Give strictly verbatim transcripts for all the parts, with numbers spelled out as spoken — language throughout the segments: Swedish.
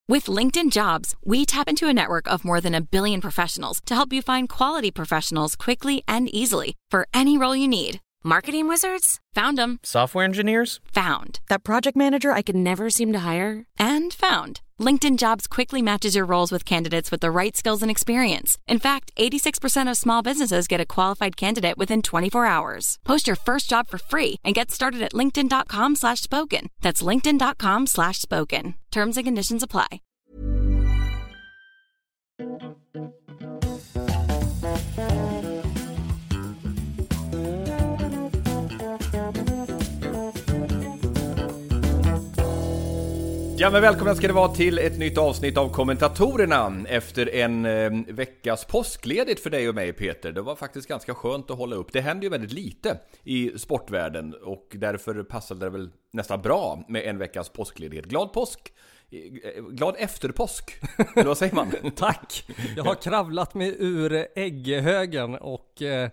With LinkedIn Jobs, we tap into a network of more than a billion professionals to help you find quality professionals quickly and easily for any role you need. Marketing wizards? Found them. Software engineers? Found. That project manager I could never seem to hire? And found. LinkedIn Jobs quickly matches your roles with candidates with the right skills and experience. In fact, eighty-six percent of small businesses get a qualified candidate within twenty-four hours. Post your first job for free and get started at linkedin.com slash spoken. That's linkedin.com slash spoken. Terms and conditions apply. Ja, men välkomna ska det vara till ett nytt avsnitt av Kommentatorerna efter en eh, veckas påskledigt för dig och mig, Peter. Det var faktiskt ganska skönt att hålla upp. Det händer ju väldigt lite i sportvärlden och därför passade det väl nästan bra med en veckas påskledighet. Glad påsk! Glad efter påsk, eller vad säger man? Tack! Jag har kravlat mig ur ägghögen och eh,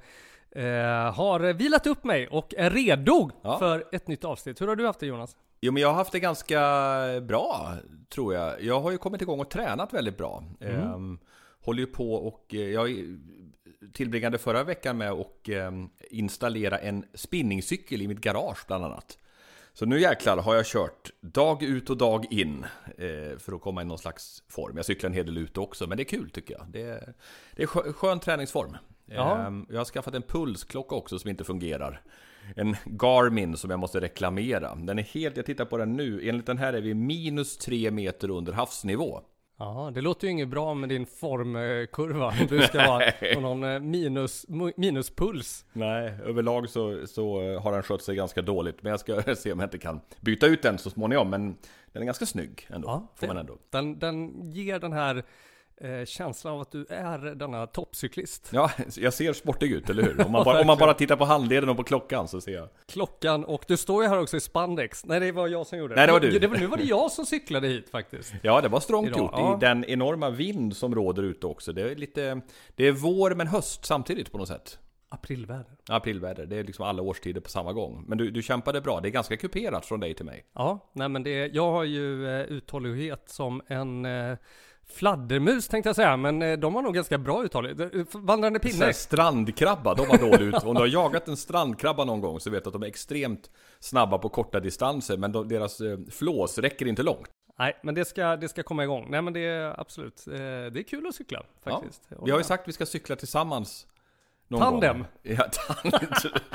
eh, har vilat upp mig och är redo ja. för ett nytt avsnitt. Hur har du haft det, Jonas? Jo, men jag har haft det ganska bra, tror jag. Jag har ju kommit igång och tränat väldigt bra. Mm. Ehm, håller ju på och jag tillbringade förra veckan med att um, installera en spinningcykel i mitt garage bland annat. Så nu jäklar har jag kört dag ut och dag in eh, för att komma i någon slags form. Jag cyklar en hel del ute också, men det är kul tycker jag. Det är, det är skön, skön träningsform. Ehm, jag har skaffat en pulsklocka också som inte fungerar. En Garmin som jag måste reklamera. Den är helt, jag tittar på den nu. Enligt den här är vi minus tre meter under havsnivå. Ja, det låter ju inget bra med din formkurva. Du ska vara på någon minus, minuspuls. Nej, överlag så, så har den skött sig ganska dåligt. Men jag ska se om jag inte kan byta ut den så småningom. Men den är ganska snygg ändå. Ja, får man ändå. Den, den ger den här eh, känslan av att du är denna toppcyklist. Ja, jag ser sportig ut, eller hur? Om man, bara, om man bara tittar på handleden och på klockan så ser jag. Klockan, och du står ju här också i spandex. Nej, det var jag som gjorde det. Nej, det var du. Det var, nu var det jag som cyklade hit faktiskt. Ja, det var strångt Idag, gjort ja. I den enorma vind som råder ute också. Det är lite, det är vår men höst samtidigt på något sätt. Aprilväder. Aprilväder, det är liksom alla årstider på samma gång. Men du, du kämpade bra, det är ganska kuperat från dig till mig. Ja, nej men det, jag har ju eh, uthållighet som en eh, fladdermus tänkte jag säga. Men eh, de har nog ganska bra uthållighet. Vandrande pinne. Strandkrabba, de har dåligt ut. Om du har jagat en strandkrabba någon gång så vet du att de är extremt snabba på korta distanser. Men de, deras eh, flås räcker inte långt. Nej, men det ska, det ska komma igång. Nej, men det är absolut, eh, det är kul att cykla faktiskt. Ja, vi har ju sagt att vi ska cykla tillsammans. Tandem. Ja, tandem.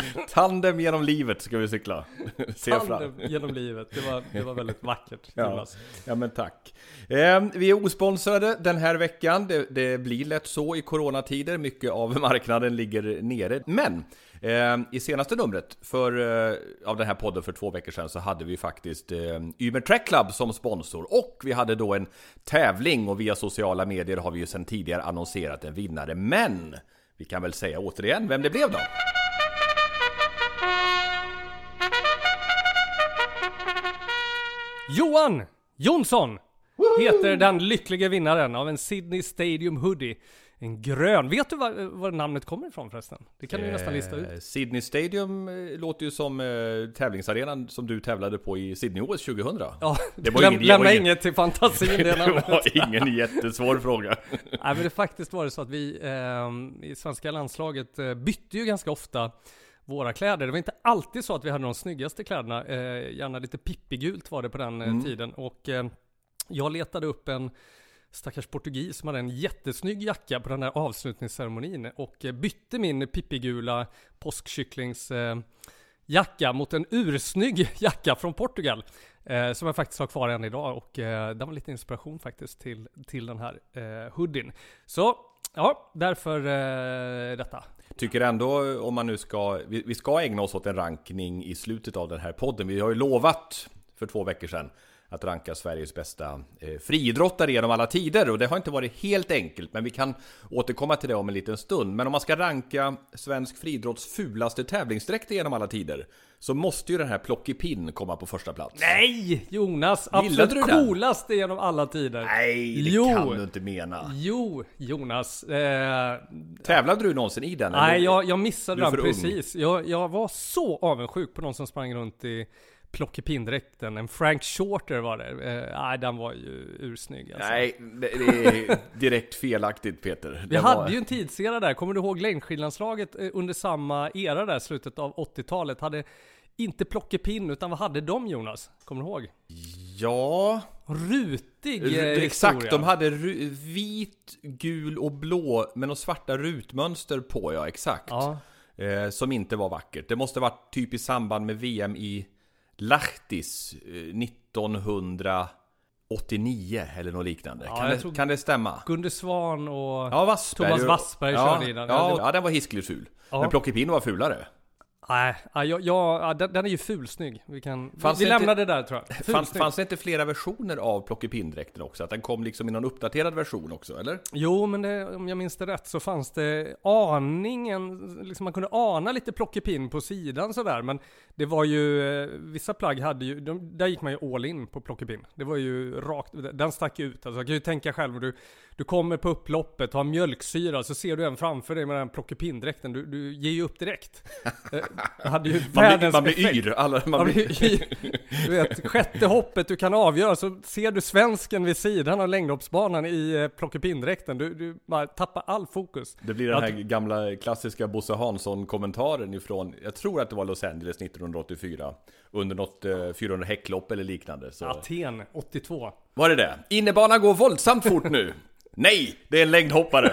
Tandem genom livet ska vi cykla. Se Tandem fram. Genom livet. Det var, det var väldigt vackert. Ja, ja, men tack. Eh, vi är osponsrade den här veckan. Det, det blir lätt så i coronatider. Mycket av marknaden ligger nere. Men eh, i senaste numret för, eh, av den här podden för två veckor sedan så hade vi faktiskt eh, Ymer Trek Club som sponsor. Och vi hade då en tävling och via sociala medier har vi ju sedan tidigare annonserat en vinnare. Men vi kan väl säga återigen vem det blev då. Johan Jonsson heter den lyckliga vinnaren av en Sydney Stadium hoodie. En grön. Vet du var, var namnet kommer ifrån förresten? Det kan du eh, nästan lista ut. Sydney Stadium eh, låter ju som eh, tävlingsarenan som du tävlade på i Sydney-O S tjugohundra. Ja, det var läm, ingen, lämna ingen, inget till fantasin. Det, det var ingen jättesvår fråga. Nej, men det faktiskt var det så att vi eh, i svenska landslaget eh, bytte ju ganska ofta våra kläder. Det var inte alltid så att vi hade de snyggaste kläderna. Eh, gärna lite pippigult var det på den eh, mm. tiden. Och eh, jag letade upp en stackars portugis som hade en jättesnygg jacka på den där avslutningsceremonin och bytte min pippigula påskkycklings eh, jacka mot en ursnygg jacka från Portugal eh, som jag faktiskt har kvar än idag, och eh, det var lite inspiration faktiskt till, till den här eh, hoodien. Så ja, därför eh, detta. Tycker ändå, om man nu ska, vi, vi ska ägna oss åt en rankning i slutet av den här podden. Vi har ju lovat för två veckor sedan att ranka Sveriges bästa eh, friidrottare genom alla tider. Och det har inte varit helt enkelt, men vi kan återkomma till det om en liten stund. Men om man ska ranka svensk friidrotts fulaste tävlingsdräkt genom alla tider, så måste ju den här Plockepinn komma på första plats. Nej, Jonas! Absolut coolaste genom alla tider. Nej, det jo. kan du inte mena. Jo, Jonas. Eh, Tävlade du någonsin i den? Nej, jag, jag missade den precis. Jag, jag var så avundsjuk på någon som sprang runt i plockepindräkten. En Frank Shorter var det. Eh, nej, den var ju ursnygg. Alltså. Nej, det, det är direkt felaktigt, Peter. Vi det hade var... ju en tidsera där. Kommer du ihåg längdskidlandslaget under samma era där, slutet av åttiotalet? Hade inte plockepinn, utan vad hade de, Jonas? Kommer du ihåg? Ja... Rutig R- eh, Exakt, historia. de hade ru- vit, gul och blå med något svarta rutmönster på, ja, exakt. Ja. Eh, som inte var vackert. Det måste varit typ i samband med V M i Lahtis eh, nittonhundraåttionio eller något liknande. Ja, kan, jag det, tror- kan det stämma? Gunde Svan och Ja, Wassberg. Thomas Wassberg ja, körde i den. Ja, Ja, det- ja, den var hiskligt ful. Ja. Men Plockepinn var fulare. Nej, ja, jag, jag, den, den är ju fulsnygg. Vi, kan, Fanns vi det lämnar inte- det där, tror jag. Fanns, Fulsnygg. fanns det inte flera versioner av Plockepinndräkten också? Att den kom liksom i någon uppdaterad version också, eller? Jo, men det, om jag minns det rätt så fanns det aningen, liksom man kunde ana lite plockepinn på sidan sådär, men det var ju, eh, vissa plagg hade ju, de, där gick man ju all in på plockepinn. Det var ju rakt, den stack ut. Alltså jag kan ju tänka själv, du, du kommer på upploppet, har mjölksyra, så ser du en framför dig med den plockepinndräkten, du, du ger ju upp direkt. Eh, hade ju Man blir, världens man blir effekt. yr. Alla, man Man blir... blir, du vet, sjätte hoppet du kan avgöra, så ser du svensken vid sidan av längdhoppsbanan i eh, plockepinndräkten. Du, du bara tappar all fokus. Det blir den här gamla klassiska Bosse Hansson-kommentaren ifrån, jag tror att det var Los Angeles nittonhundraåttiofyra, under något eh, fyrahundra häcklopp eller liknande. Så. Aten åttiotvå. Var det det? Innebanan går våldsamt fort nu! Nej, det är en längdhoppare!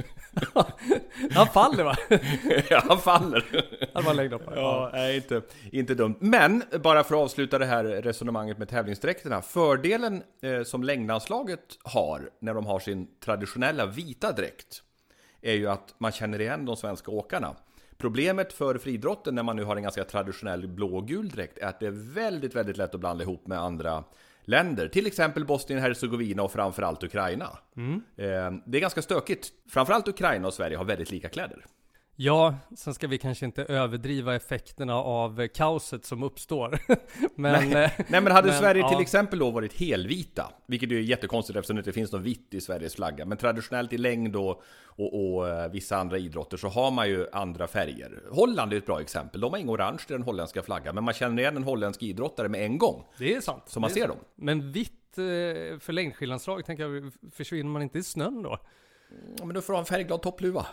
Han faller, va? Ja, han faller. Han var längdhoppare. Ja, nej, inte, inte dumt. Men, bara för att avsluta det här resonemanget med tävlingsdräkterna. Fördelen eh, som längdlandslaget har när de har sin traditionella vita dräkt är ju att man känner igen de svenska åkarna. Problemet för friidrotten när man nu har en ganska traditionell blå-gul dräkt är att det är väldigt, väldigt lätt att blanda ihop med andra länder. Till exempel Bosnien-Hercegovina och framförallt Ukraina. Mm. Eh, det är ganska stökigt. Framförallt Ukraina och Sverige har väldigt lika kläder. Ja, sen ska vi kanske inte överdriva effekterna av kaoset som uppstår. men, Nej, nej men hade men, Sverige ja. till exempel då varit helvita, vilket är jättekonstigt eftersom det inte finns något vitt i Sveriges flagga, men traditionellt i längd och, och, och vissa andra idrotter så har man ju andra färger. Holland är ett bra exempel, de har ingen orange i den holländska flaggan, men man känner igen en holländsk idrottare med en gång. Det är sant. Så man det är ser sant. dem. Men vitt eh, för längdskidlandslag, tänker jag, försvinner man inte i snön då? Ja, men då får du ha en färgglad toppluva.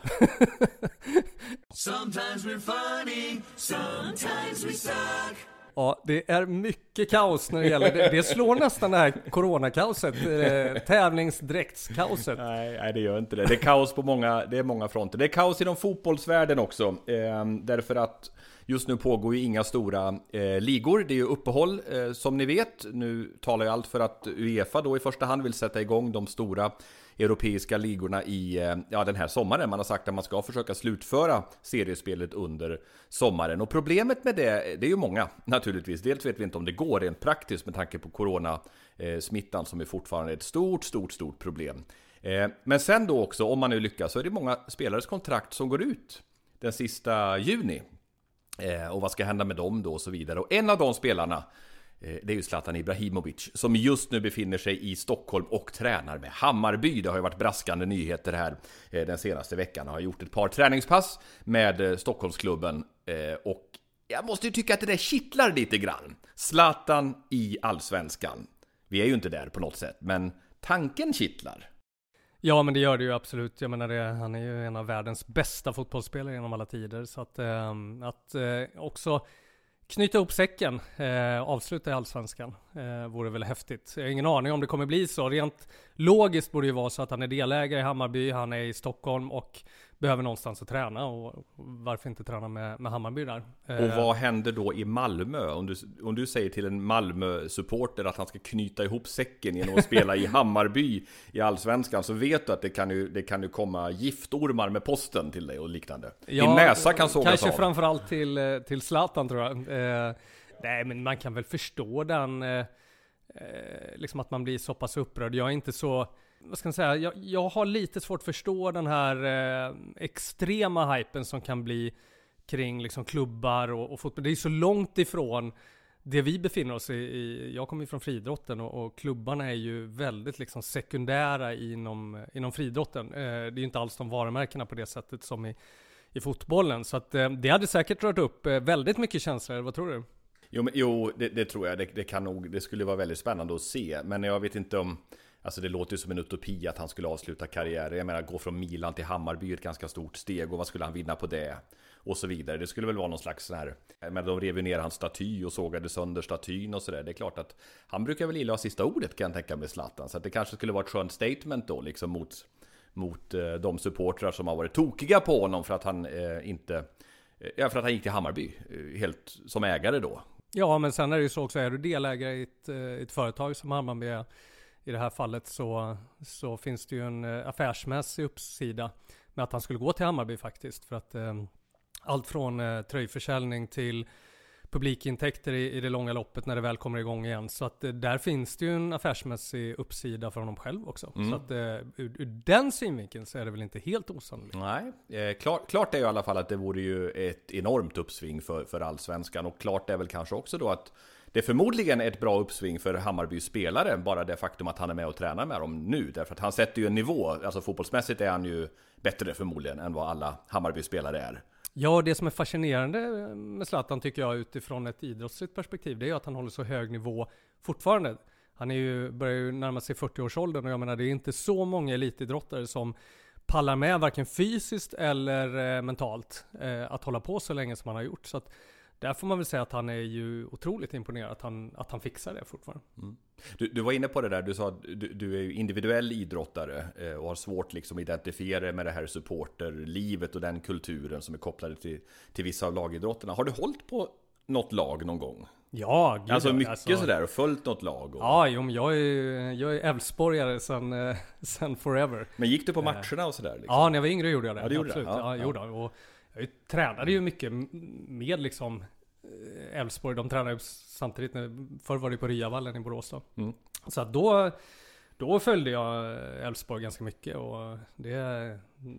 Sometimes we're funny, sometimes we suck. Ja, det är mycket kaos när det gäller det. Det slår nästan det här coronakaoset, eh, tävlingsdräktskaoset. Nej, nej, det gör inte det. Det är kaos på många, det är många fronter. Det är kaos inom fotbollsvärlden också. Eh, därför att just nu pågår ju inga stora eh, ligor. Det är ju uppehåll eh, som ni vet. Nu talar jag allt för att UEFA då i första hand vill sätta igång de stora europeiska ligorna i eh, ja, den här sommaren. Man har sagt att man ska försöka slutföra seriespelet under sommaren. Och problemet med det, det är ju många naturligtvis. Dels vet vi inte om det går rent praktiskt med tanke på coronasmittan som är fortfarande ett stort, stort, stort problem. Eh, men sen då också, om man nu lyckas, så är det många spelares kontrakt som går ut den sista juni. Eh, och vad ska hända med dem då och så vidare. Och en av de spelarna, eh, det är ju Zlatan Ibrahimovic, som just nu befinner sig i Stockholm och tränar med Hammarby. Det har ju varit braskande nyheter här eh, den senaste veckan. Han har gjort ett par träningspass med eh, Stockholmsklubben. Eh, och jag måste ju tycka att det där kittlar lite grann. Zlatan i Allsvenskan. Vi är ju inte där på något sätt, men tanken kittlar. Ja, men det gör det ju absolut. Jag menar, det, han är ju en av världens bästa fotbollsspelare genom alla tider. Så att, eh, att eh, också knyta ihop säcken, eh, avsluta i Allsvenskan, eh, vore väl häftigt. Jag har ingen aning om det kommer bli så. Rent logiskt borde det ju vara så att han är delägare i Hammarby, han är i Stockholm och behöver någonstans att träna. Och varför inte träna med, med Hammarby där? Eh, Och vad händer då i Malmö? Om du, om du säger till en Malmö-supporter att han ska knyta ihop säcken genom att spela i Hammarby i Allsvenskan, så vet du att det kan ju, det kan ju komma giftormar med posten till dig och liknande. Ja, Din näsa kan sågas kanske av. framförallt till, eh, till Zlatan, tror jag. Eh, nej, men man kan väl förstå den, eh, eh, liksom att man blir så pass upprörd. Jag är inte så, vad ska man säga, jag, jag har lite svårt att förstå den här eh, extrema hypen som kan bli kring liksom klubbar och, och fotboll. Det är så långt ifrån det vi befinner oss i. i jag kommer ju från friidrotten och, och klubbarna är ju väldigt liksom sekundära inom, inom friidrotten. Eh, det är ju inte alls de varumärkena på det sättet som i, i fotbollen. Så att, eh, det hade säkert rört upp eh, väldigt mycket känslor. Vad tror du? Jo, men, jo det, det tror jag. Det, det, kan nog, det skulle vara väldigt spännande att se. Men jag vet inte om... Alltså det låter ju som en utopi att han skulle avsluta karriären. Jag menar, gå från Milan till Hammarby är ett ganska stort steg. Och vad skulle han vinna på det? Och så vidare. Det skulle väl vara någon slags sån här... Men de rev ner hans staty och sågade sönder statyn och sådär. Det är klart att han brukar väl gilla sista ordet, kan jag tänka med Zlatan. Så att det kanske skulle vara ett skönt statement då, liksom mot, mot eh, de supportrar som har varit tokiga på honom för att han eh, inte... Ja, för att han gick till Hammarby, helt som ägare då. Ja, men sen är det ju så också, är du delägare i ett, ett företag som Hammarby är i det här fallet, så, så finns det ju en affärsmässig uppsida med att han skulle gå till Hammarby faktiskt. För att eh, allt från eh, tröjförsäljning till publikintäkter i, i det långa loppet när det väl kommer igång igen. Så att eh, där finns det ju en affärsmässig uppsida för honom själv också. Mm. Så att eh, ur, ur den synvinkeln så är det väl inte helt osannolikt. Nej, eh, klart, klart är ju i alla fall att det vore ju ett enormt uppsving för, för allsvenskan. Och klart är väl kanske också då att det förmodligen är ett bra uppsving för Hammarbys spelare, bara det faktum att han är med och tränar med dem nu. Därför att han sätter ju en nivå, alltså fotbollsmässigt är han ju bättre förmodligen än vad alla Hammarby-spelare är. Ja, det som är fascinerande med Zlatan tycker jag utifrån ett idrottsligt perspektiv, det är att han håller så hög nivå fortfarande. Han är ju, börjar ju närma sig fyrtio-årsåldern och jag menar det är inte så många elitidrottare som pallar med varken fysiskt eller eh, mentalt eh, att hålla på så länge som han har gjort. Så att där får man väl säga att han är ju otroligt imponerad att han, att han fixar det fortfarande. Mm. Du, du var inne på det där, du sa att du, du är ju individuell idrottare eh, och har svårt liksom att identifiera med det här supporterlivet och den kulturen som är kopplade till, till vissa av lagidrotterna. Har du hållit på något lag någon gång? Ja, gud, alltså mycket alltså, sådär och följt något lag? Och... Ja, jo, men jag är jag är Elfsborgare sen, eh, sen forever. Men gick du på matcherna och sådär? Liksom? Ja, när jag var yngre gjorde jag det. Ja, det gjorde absolut. det. Ja, ja, ja. Gjorde. Och jag tränade ju mycket med liksom Elfsborg. De tränade ju samtidigt, när, förr var det på Ryavallen i Borås då. Mm. Så att då, då följde jag Elfsborg ganska mycket och det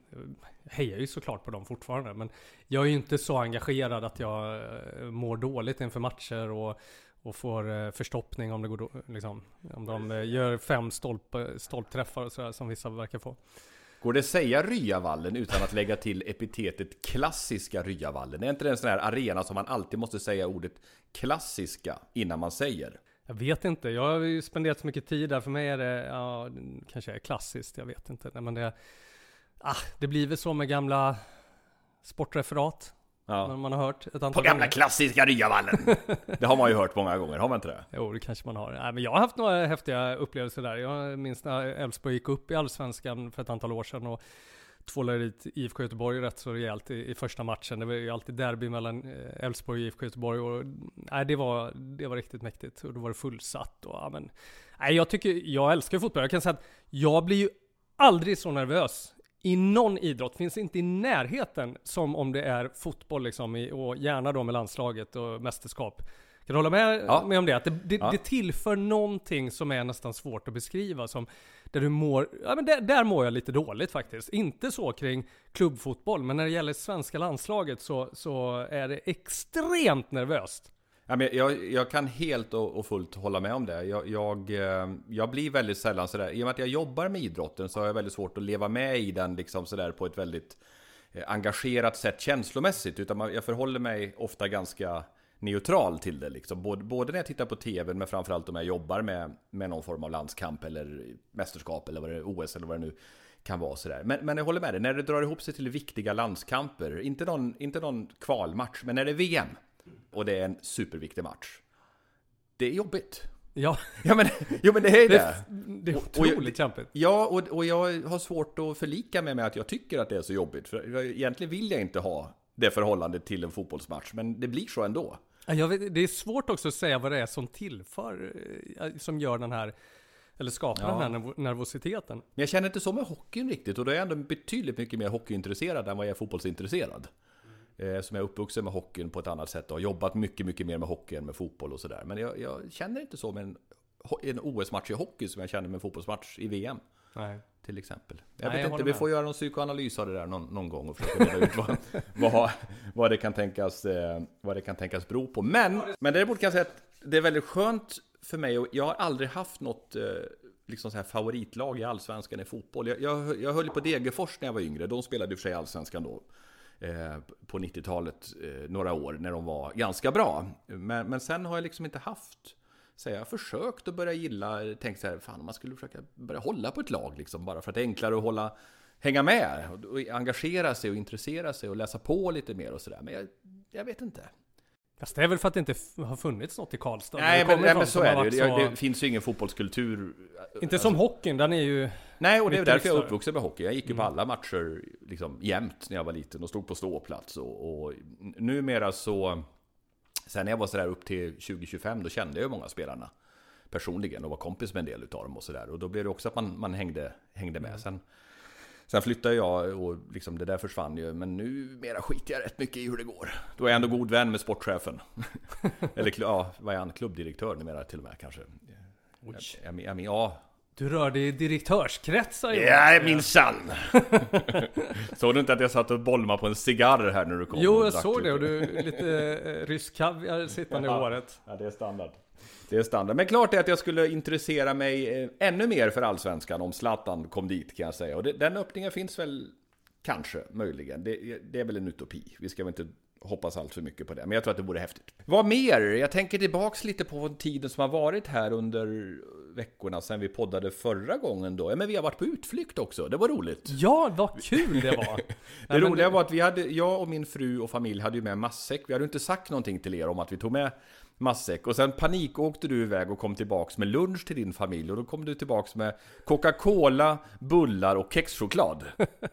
hejar ju såklart på dem fortfarande. Men jag är ju inte så engagerad att jag mår dåligt inför matcher och, och får förstoppning om det går då, liksom, om de gör fem stolp, stolpträffar och sådär som vissa verkar få. Går det att säga Ryavallen utan att lägga till epitetet klassiska Ryavallen? Är inte det en sån här arena som man alltid måste säga ordet klassiska innan man säger? Jag vet inte, jag har ju spenderat så mycket tid där. För mig är det, ja, kanske är klassiskt, jag vet inte. Nej, men det, ah, det blir väl så med gamla sportreferat. Ja. Man har hört ett antal på gamla gånger. Klassiska Ryavallen. Det har man ju hört många gånger, har man inte det? Jo, det kanske man har. Nej, men jag har haft några häftiga upplevelser där. Jag minns när Elfsborg gick upp i Allsvenskan för ett antal år sedan och tvålade dit I F K Göteborg rätt så rejält i, i första matchen. Det var ju alltid derby mellan Elfsborg och I F K Göteborg och nej, det var det var riktigt mäktigt och då var det fullsatt och ja, men nej, jag tycker jag älskar fotboll. Jag kan säga att jag blir ju aldrig så nervös i någon idrott, finns inte i närheten som om det är fotboll liksom, i, och gärna då med landslaget och mästerskap. Kan du hålla med, ja. med om det? Att det, det, ja. det tillför någonting som är nästan svårt att beskriva. Som där du mår, ja, men där, där mår jag lite dåligt faktiskt. Inte så kring klubbfotboll, men när det gäller svenska landslaget så, så är det extremt nervöst. Ja, men jag, jag kan helt och, och fullt hålla med om det. Jag, jag, jag blir väldigt sällan sådär. I och med att jag jobbar med idrotten så har jag väldigt svårt att leva med i den liksom sådär på ett väldigt engagerat sätt känslomässigt. Utan man, jag förhåller mig ofta ganska neutral till det. Liksom. Både, både när jag tittar på tv men framförallt om jag jobbar med, med någon form av landskamp eller mästerskap eller vad det är, O S eller vad det nu kan vara. Sådär. Men, men jag håller med dig. När det drar ihop sig till viktiga landskamper, inte någon, inte någon kvalmatch, men när det är V M och det är en superviktig match. Det är jobbigt. Ja, ja men, jo, men det är det. Det, det är otroligt kämpigt. Ja, och, och jag har svårt att förlika mig med att jag tycker att det är så jobbigt. För egentligen vill jag inte ha det förhållandet till en fotbollsmatch, men det blir så ändå. Jag vet, det är svårt också att säga vad det är som tillför, som gör den här, eller skapar ja. den här nervositeten. Men jag känner inte så med hockeyn riktigt, och då är jag ändå betydligt mycket mer hockeyintresserad än vad jag är fotbollsintresserad. Mm. Som jag är uppvuxen med hockeyn på ett annat sätt och har jobbat mycket, mycket mer med hockey än med fotboll och sådär. Men jag, jag känner inte så med en, en O S-match i hockey som jag känner med en fotbollsmatch i V M. Nej. Till exempel. Jag Nej, vet jag inte, vi får göra någon psykoanalys av det där någon, någon gång och försöka reda ut vad, vad, vad, det kan tänkas, eh, vad det kan tänkas bero på. Men, men däremot kan jag säga att det är väldigt skönt för mig, och jag har aldrig haft något eh, liksom så här favoritlag i allsvenskan i fotboll. Jag, jag, jag höll på Degerfors när jag var yngre, de spelade i och för sig allsvenskan då. eh, på nittiotalet eh, några år när de var ganska bra. Men, men sen har jag liksom inte haft, så jag har försökt att börja gilla, tänkt så här, fan man skulle försöka börja hålla på ett lag liksom, bara för att det är enklare att hålla, hänga med och, och engagera sig och intressera sig och läsa på lite mer och sådär. Men jag, jag vet inte. Fast det är väl för att det inte f- har funnits något i Karlstad. Nej, men, nej, men så är det ju. Så... Det finns ju ingen fotbollskultur. Inte som alltså... hockeyn, den är ju... Nej, och det är därför jag är uppvuxen med hockey. Jag gick ju mm. på alla matcher liksom, jämt när jag var liten och stod på ståplats. Och, och numera så... Sen när jag var sådär upp till tjugo tjugofem, då kände jag ju många spelarna personligen och var kompis med en del utav dem och sådär. Och då blev det också att man, man hängde, hängde med. Sen... Sen flyttade jag och liksom det där försvann ju. Men nu mera skiter jag rätt mycket i hur det går. Då är jag ändå god vän med sportchefen. Eller ja, vad är han? Klubbdirektör numera till och med kanske. Oj. Jag, jag, jag, ja. Du rör dig i direktörskretsar. Ja, min sann. Såg du inte att jag satt och bollmade på en cigarr här när du kom? Jo, jag såg det. Och du lite eh, rysk kaviar sittande ja. i håret. Ja, det är standard. Det är standard. Men klart är att jag skulle intressera mig ännu mer för Allsvenskan om Zlatan kom dit, kan jag säga. Och det, den öppningen finns väl kanske, möjligen. Det, det är väl en utopi. Vi ska väl inte hoppas allt för mycket på det. Men jag tror att det vore häftigt. Vad mer? Jag tänker tillbaks lite på tiden som har varit här under veckorna sedan vi poddade förra gången då. Ja, men vi har varit på utflykt också. Det var roligt. Ja, vad kul det var. det ja, roliga det... var att vi hade, jag och min fru och familj hade ju med matsäck. Vi hade inte sagt någonting till er om att vi tog med matsäck. Och sen panik åkte du iväg och kom tillbaks med lunch till din familj. Och då kom du tillbaks med Coca-Cola, bullar och kexchoklad.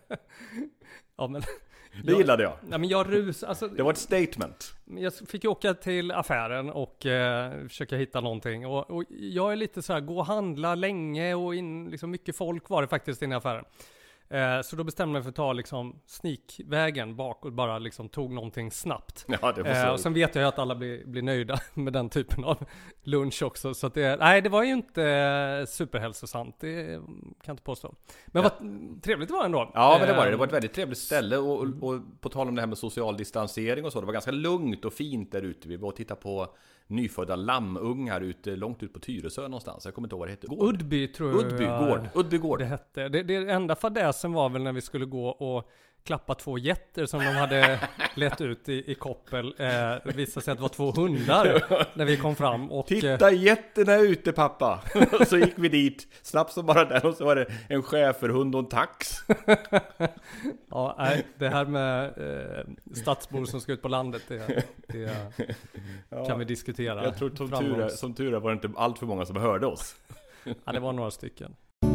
Ja, men... Det gillade jag. Ja, men jag rus, alltså, det var ett statement. Jag fick ju åka till affären och eh, försöka hitta någonting. Och, och jag är lite så här, gå och handla länge och in, liksom mycket folk var det faktiskt inne i affären. Eh, så då bestämde jag mig för att ta liksom sneakvägen bak och bara liksom tog någonting snabbt. Ja, det var så. Eh, och sen vet jag ju att alla blir, blir nöjda med den typen av lunch också. Så att det, nej, det var ju inte superhälsosamt, det kan jag inte påstå. Men ja. Vad trevligt det var ändå. Ja, men det var det. Det var ett väldigt trevligt ställe. Och, och, och på tal om det här med social distansering och så, det var ganska lugnt och fint där ute. Vi var och tittade på nyfödda lammungar ute, långt ut på Tyresö någonstans. Jag kommer inte ihåg vad det hette. Gård. Udby tror jag. Udby gård. Udby gård. Det hette. Det, det enda fadäsen var väl när vi skulle gå och klappa två getter som de hade lett ut i, i koppel. Eh, det visade sig att det var två hundar när vi kom fram. Och, titta getterna ute, pappa. Och så gick vi dit, snabbt som bara där. Och så var det en schäferhund och en tax. Ja, nej, det här med eh, stadsbor som ska ut på landet, det, det ja, kan vi diskutera. Jag tror som tur, är, som tur är var det inte allt för många som hörde oss. Ja, det var några stycken.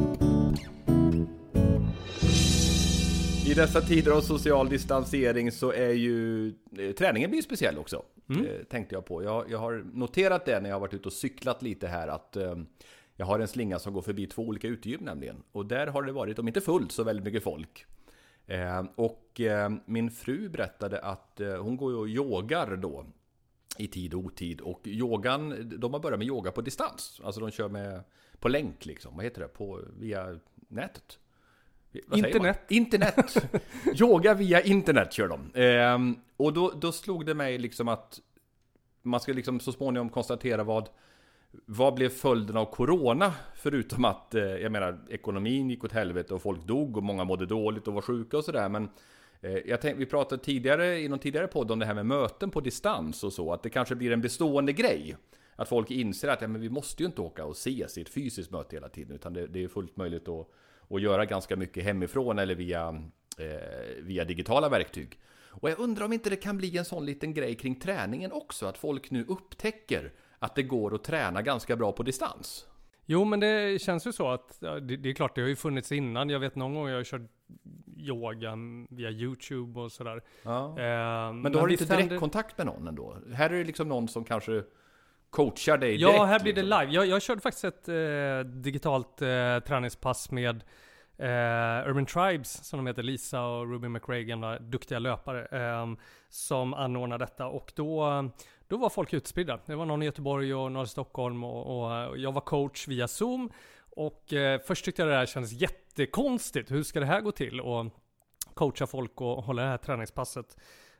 I dessa tider av social distansering så är ju eh, träningen blir speciell också, mm. eh, tänkte jag på. Jag, jag har noterat det när jag har varit ute och cyklat lite här att eh, jag har en slinga som går förbi två olika utegym nämligen. Och där har det varit, om inte fullt, så väldigt mycket folk. Eh, och eh, min fru berättade att eh, hon går och yogar då i tid och otid. Och yogan, de har börjat med yoga på distans. Alltså de kör med på länk liksom, vad heter det, på, via nätet. Internet. Internet. Yoga via internet kör de. Ehm, och då, då slog det mig liksom att man ska liksom så småningom konstatera vad, vad blev följden av corona. Förutom att, eh, jag menar, ekonomin gick åt helvete och folk dog och många mådde dåligt och var sjuka och sådär. Men eh, jag tänkte, vi pratade tidigare i någon tidigare podd om det här med möten på distans och så. Att det kanske blir en bestående grej. Att folk inser att ja, men vi måste ju inte åka och ses i ett fysiskt möte hela tiden. Utan det, det är fullt möjligt att och göra ganska mycket hemifrån eller via, eh, via digitala verktyg. Och jag undrar om inte det kan bli en sån liten grej kring träningen också. Att folk nu upptäcker att det går att träna ganska bra på distans. Jo, men det känns ju så att ja, det, det är klart, det har ju funnits innan. Jag vet någon gång jag har kört yoga via YouTube och sådär. Ja. Eh, men då men har du inte direkt kontakt med någon ändå? Här är det liksom någon som kanske coachar dig direkt. Ja, här blir liksom. det live. Jag, jag körde faktiskt ett eh, digitalt eh, träningspass med eh, Urban Tribes, som de heter, Lisa och Ruby McRae, gamla duktiga löpare, eh, som anordnar detta. Och då, då var folk utspridda. Det var någon i Göteborg och några i Stockholm och, och jag var coach via Zoom. Och eh, först tyckte jag det här kändes jättekonstigt. Hur ska det här gå till? Och coacha folk och hålla det här träningspasset.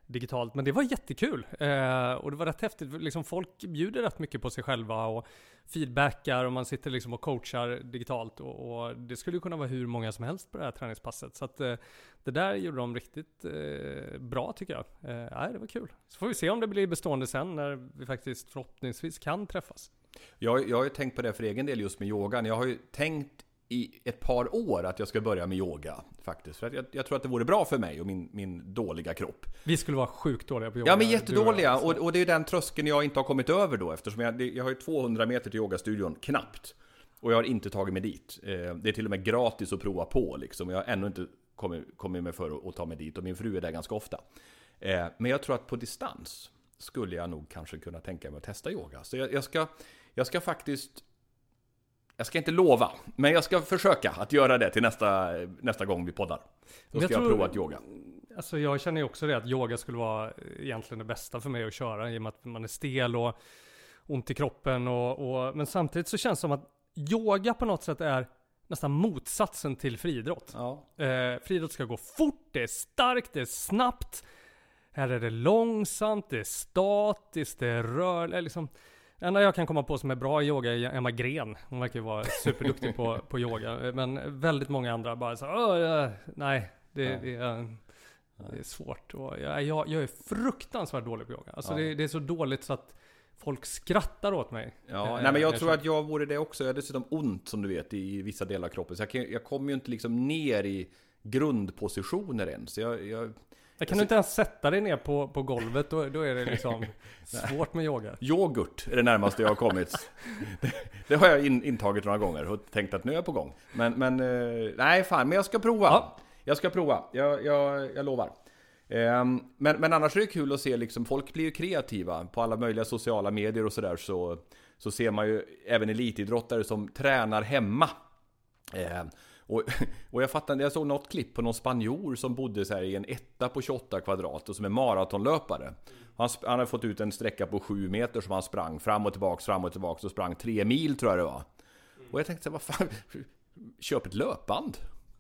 digitalt. Men det var jättekul. Eh, och det var rätt häftigt. Liksom folk bjuder rätt mycket på sig själva och feedbackar och man sitter liksom och coachar digitalt. Och, och det skulle ju kunna vara hur många som helst på det här träningspasset. Så att eh, det där gjorde de riktigt eh, bra tycker jag. Eh, nej, det var kul. Så får vi se om det blir bestående sen när vi faktiskt förhoppningsvis kan träffas. Jag, jag har ju tänkt på det för egen del just med yogan. Jag har ju tänkt i ett par år att jag ska börja med yoga faktiskt. För att jag, jag tror att det vore bra för mig och min, min dåliga kropp. Vi skulle vara sjukt dåliga på yoga. Ja, men jättedåliga. Och, och det är den tröskeln jag inte har kommit över då. Eftersom jag, jag har ju tvåhundra meter till yogastudion, knappt. Och jag har inte tagit mig dit. Det är till och med gratis att prova på liksom. Jag har ännu inte kommit, kommit med för att, att ta mig dit. Och min fru är där ganska ofta. Men jag tror att på distans skulle jag nog kanske kunna tänka mig att testa yoga. Så jag, jag, ska, jag ska faktiskt... Jag ska inte lova, men jag ska försöka att göra det till nästa, nästa gång vi poddar. Då ska jag, jag prova att yoga. Alltså jag känner ju också det att yoga skulle vara egentligen det bästa för mig att köra. I och med att man är stel och ont i kroppen. Och, och, men samtidigt så känns det som att yoga på något sätt är nästan motsatsen till friidrott. Ja. Eh, friidrott ska gå fort, det är starkt, det är snabbt. Här är det långsamt, det är statiskt, det är rörligt. Liksom. Det enda jag kan komma på som är bra i yoga är Emma Gren. Hon verkar ju vara superduktig på, på yoga. Men väldigt många andra bara så Åh, nej, det, ja. det, är, det är svårt. Och jag, jag, jag är fruktansvärt dålig på yoga. Alltså ja. det, det är så dåligt så att folk skrattar åt mig. Ja, nej, men jag, jag tror att jag vore det också. Jag har dessutom ont som du vet i vissa delar av kroppen. Så jag, kan, jag kommer ju inte liksom ner i grundpositioner än. Så jag... jag Jag kan du inte ens sätta dig ner på, på golvet, då, då är det liksom svårt med yoga. Yoghurt är det närmaste jag har kommit. det, det har jag in, intagit några gånger och tänkt att nu är jag på gång. Men, men eh, nej fan, men jag ska prova. Ja. Jag ska prova, jag, jag, jag lovar. Eh, men, men annars är det kul att se, liksom, folk blir ju kreativa på alla möjliga sociala medier och sådär. Så, så ser man ju även elitidrottare som tränar hemma. Eh, Och, och jag fattade, jag såg något klipp på någon spanjor som bodde så här i en etta på tjugoåtta kvadrat och som är maratonlöpare. Han, han hade fått ut en sträcka på sju meter som han sprang fram och tillbaks, fram och tillbaks och sprang tre mil tror jag det var. Och jag tänkte, vad fan, köp ett löpband.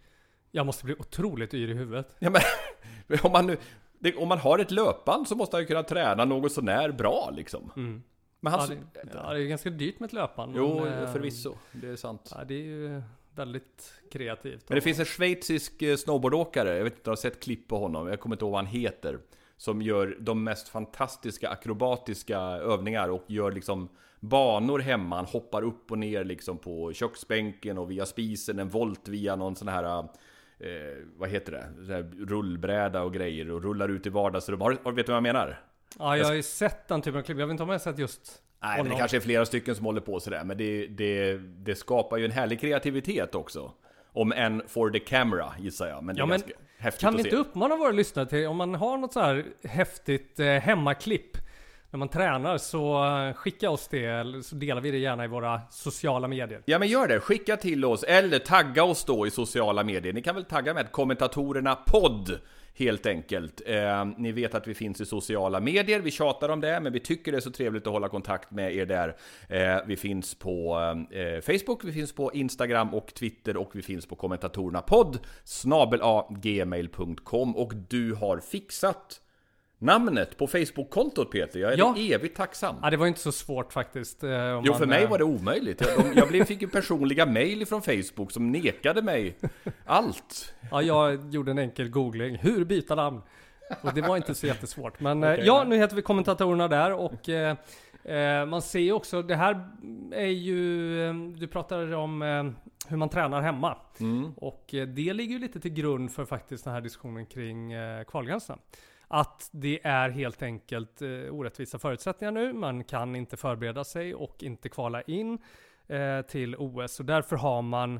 Jag måste bli otroligt yr i huvudet. Ja, men om man nu, det, om man har ett löpband så måste han ju kunna träna något så när bra liksom. Mm. Men han, ja, det, ja, det är ganska dyrt med ett löpband. Jo, men, förvisso, det är sant. Ja, det är ju väldigt kreativt. Men det finns en schweizisk snowboardåkare, jag vet inte, jag har sett klipp på honom, jag kommer inte ihåg vad han heter, som gör de mest fantastiska akrobatiska övningar och gör liksom banor hemma. Han hoppar upp och ner liksom på köksbänken och via spisen, en volt via någon sån här eh, vad heter det, så här rullbräda och grejer och rullar ut i vardagsrum. Har, vet du vad jag menar? Ja, jag har ju sett den typen av klipp. Jag vet inte om jag har sett just... Nej, men det kanske är flera stycken som håller på sådär. Men det, det, det skapar ju en härlig kreativitet också. Om en for the camera, gissar jag. Men det ja, är men ganska häftigt kan att vi se. inte uppmana våra lyssnare till, om man har något så här häftigt eh, hemmaklipp när man tränar, så eh, skicka oss det, eller så delar vi det gärna i våra sociala medier. Ja, men gör det. Skicka till oss, eller tagga oss då i sociala medier. Ni kan väl tagga med kommentatorerna podd. Helt enkelt. Eh, ni vet att vi finns i sociala medier. Vi tjatar om det, men vi tycker det är så trevligt att hålla kontakt med er där. Eh, vi finns på eh, Facebook, vi finns på Instagram och Twitter, och vi finns på kommentatorerna podd snabel a gmail punkt com. Och du har fixat namnet på Facebook-kontot, Peter. Jag är ja. evigt tacksam. Ja, det var inte så svårt faktiskt. Eh, jo, man, för mig var det omöjligt. Jag, jag blev, fick ju personliga mejl från Facebook som nekade mig allt. Ja, jag gjorde en enkel googling. Hur byta namn? Och det var inte så jättesvårt. Men okay, eh, ja, nu heter vi kommentatorerna där. Och eh, eh, man ser ju också, det här är ju, eh, du pratade om eh, hur man tränar hemma. Mm. Och eh, det ligger ju lite till grund för faktiskt den här diskussionen kring eh, kvalgränserna. Att det är helt enkelt eh, orättvisa förutsättningar nu. Man kan inte förbereda sig och inte kvala in eh, till O S. Och därför har man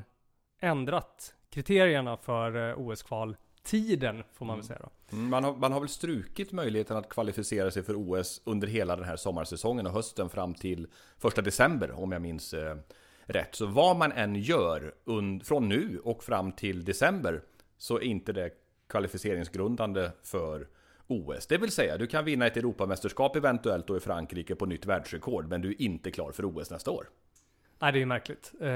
ändrat kriterierna för eh, O S-kvaltiden, får man väl säga då. Mm, man, har, man har väl strukit möjligheten att kvalificera sig för O S under hela den här sommarsäsongen och hösten fram till första december, om jag minns eh, rätt. Så vad man än gör und- från nu och fram till december, så är inte det kvalificeringsgrundande för O S. Det vill säga, du kan vinna ett Europamästerskap eventuellt då i Frankrike på nytt världsrekord, men du är inte klar för O S nästa år. Nej, det är ju märkligt. Eh,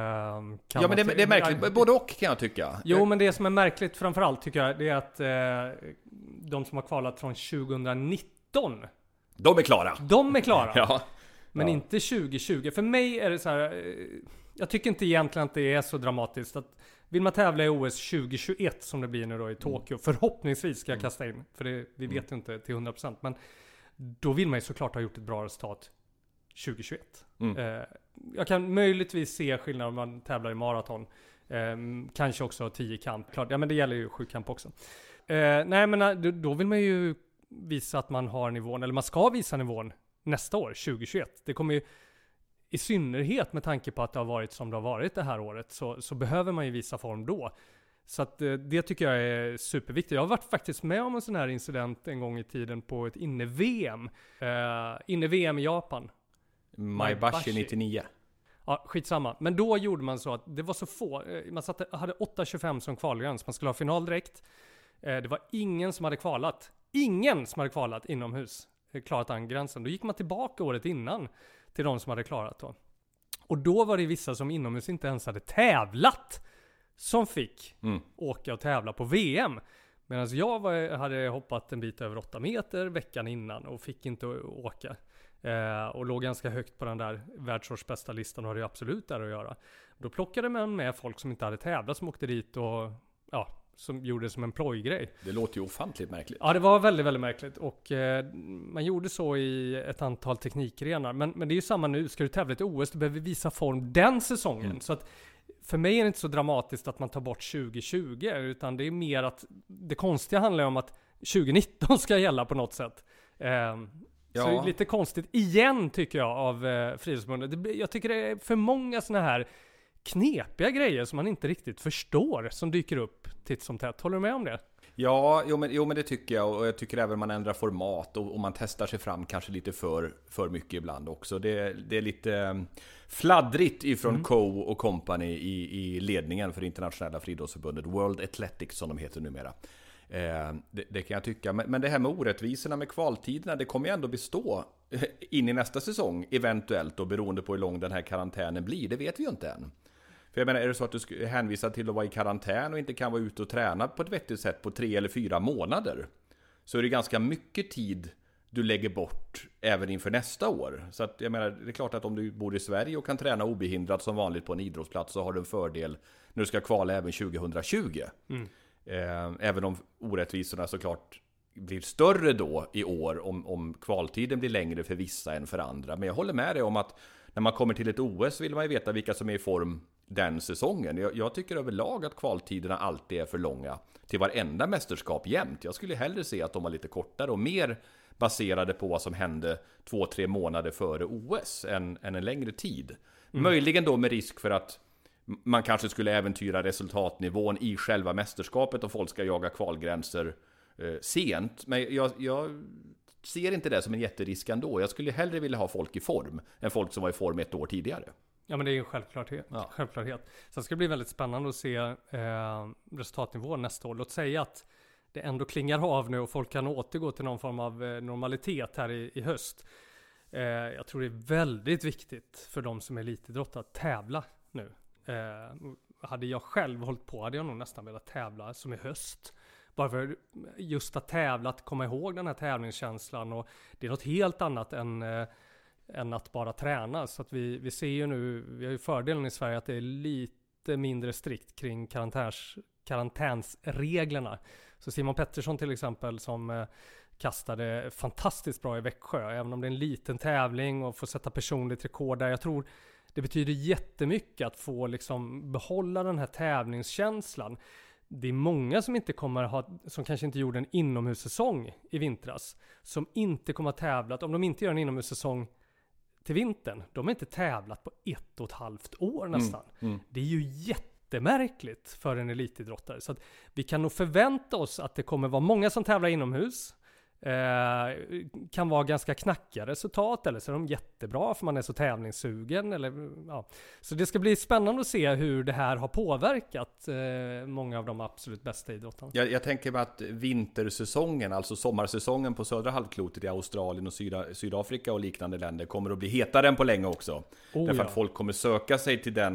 ja, men det, det är märkligt. Både och kan jag tycka. Jo, men det som är märkligt framförallt tycker jag, det är att eh, de som har kvalat från tjugonitton. De är klara. De är klara. Ja. Men Ja. inte tjugo tjugo. För mig är det så här. eh, Jag tycker inte egentligen att det är så dramatiskt. Att vill man tävla i O S tjugo tjugoett som det blir nu då i Tokyo. Förhoppningsvis ska jag kasta in. För det, vi vet ju inte till hundra procent. Men då vill man ju såklart ha gjort ett bra resultat tjugo tjugoett. Mm. Eh, jag kan möjligtvis se skillnad om man tävlar i maraton. Eh, kanske också tio kamp. Klart, ja men det gäller ju sju kamp också. Eh, nej men eh, då- då vill man ju visa att man har nivån. Eller man ska visa nivån nästa år, tjugo tjugoett. Det kommer ju, i synnerhet med tanke på att det har varit som det har varit det här året, så, så behöver man ju visa form då. Så att eh, det tycker jag är superviktigt. Jag har varit faktiskt med om en sån här incident en gång i tiden på ett inne-V M. Eh, inne-V M i Japan. Maibashi nittionio. Ja, skitsamma. Men då gjorde man så att det var så få. eh, Man satte, hade åtta tjugofem som kvalgräns. Man skulle ha final direkt. Eh, Det var ingen som hade kvalat. Ingen som hade kvalat inomhus. eh, Klarat den gränsen. Då gick man tillbaka året innan till de som hade klarat då. Och då var det vissa som inomhus inte ens hade tävlat som fick Mm. åka och tävla på V M. Medan jag var, hade hoppat en bit över åtta meter veckan innan och fick inte å- åka. Eh, och låg ganska högt på den där världsårsbästa listan och hade ju absolut där att göra. Då plockade man med folk som inte hade tävlat som åkte dit och ja, som gjorde det som en plojgrej. Det låter ju ofantligt märkligt. Ja, det var väldigt, väldigt märkligt. Och eh, man gjorde så i ett antal teknikgrenar. Men, men det är ju samma nu. Ska du tävla i ett O S, du behöver visa form den säsongen. Mm. Så att för mig är det inte så dramatiskt att man tar bort tjugo tjugo. Utan det är mer att det konstiga handlar om att tjugonitton ska gälla på något sätt. Eh, Så Ja. det är lite konstigt igen tycker jag av eh, Friidrottsförbundet. Det blir- Jag tycker det är för många såna här knepiga grejer som man inte riktigt förstår som dyker upp titt som tätt. Håller du med om det? Ja, jo men, jo men det tycker jag, och jag tycker även man ändrar format och, och man testar sig fram kanske lite för, för mycket ibland också. Det, det är lite eh, fladdrigt ifrån Mm. Co och Company i, i ledningen för internationella friidrottsförbundet, World Athletics som de heter numera. Eh, det, det kan jag tycka, men, men det här med orättvisorna med kvaltiderna, det kommer ju ändå bestå in i nästa säsong eventuellt, och beroende på hur lång den här karantänen blir, det vet vi ju inte än. För jag menar, är det så att du är hänvisad till att vara i karantän och inte kan vara ute och träna på ett vettigt sätt på tre eller fyra månader, så är det ganska mycket tid du lägger bort även inför nästa år. Så att jag menar, det är klart att om du bor i Sverige och kan träna obehindrat som vanligt på en idrottsplats, så har du en fördel när du ska kvala även tjugohundratjugo. Mm. Eh, även om orättvisorna såklart blir större då i år om, om kvaltiden blir längre för vissa än för andra. Men jag håller med dig om att när man kommer till ett O S vill man ju veta vilka som är i form den säsongen. Jag, jag tycker överlag att kvaltiderna alltid är för långa till varenda mästerskap jämt. Jag skulle hellre se att de var lite kortare och mer baserade på vad som hände två, tre månader före O S än, än en längre tid. Mm. Möjligen då med risk för att man kanske skulle äventyra resultatnivån i själva mästerskapet och folk ska jaga kvalgränser eh, sent. Men jag, jag ser inte det som en jätterisk ändå. Jag skulle hellre vilja ha folk i form än folk som var i form ett år tidigare. Ja, men det är ju en självklarhet. Ja. självklarhet. Sen ska det bli väldigt spännande att se eh, resultatnivån nästa år. Låt säga att det ändå klingar av nu och folk kan återgå till någon form av eh, normalitet här i, i höst. Eh, jag tror det är väldigt viktigt för de som är elitidrottare att tävla nu. Eh, hade jag själv hållit på hade jag nog nästan velat tävla som i höst. Bara för just att tävla, att komma ihåg den här tävlingskänslan. Och det är något helt annat än, eh, än att bara träna. Så att vi, vi ser ju nu, vi har ju fördelen i Sverige att det är lite mindre strikt kring karantäns, karantänsreglerna. Så Simon Pettersson till exempel som eh, kastade fantastiskt bra i Växjö. Även om det är en liten tävling och får sätta personligt rekord där. Jag tror det betyder jättemycket att få liksom behålla den här tävlingskänslan. Det är många som inte kommer ha, som kanske inte gjorde en inomhussäsong i vintras, som inte kommer att tävlat, om de inte gör en inomhussäsong till vintern, de har inte tävlat på ett och ett halvt år nästan. Mm, mm. Det är ju jättemärkligt för en elitidrottare. Så att vi kan nog förvänta oss att det kommer vara många som tävlar inomhus. Eh, kan vara ganska knackiga resultat, eller så är de jättebra för man är så tävlingssugen, eller, ja. Så det ska bli spännande att se hur det här har påverkat eh, många av de absolut bästa idrottarna. Jag, jag tänker mig att vintersäsongen, alltså sommarsäsongen på södra halvklotet i Australien och Syda, Sydafrika och liknande länder kommer att bli hetare än på länge också. Oh, Därför ja. att folk kommer söka sig till den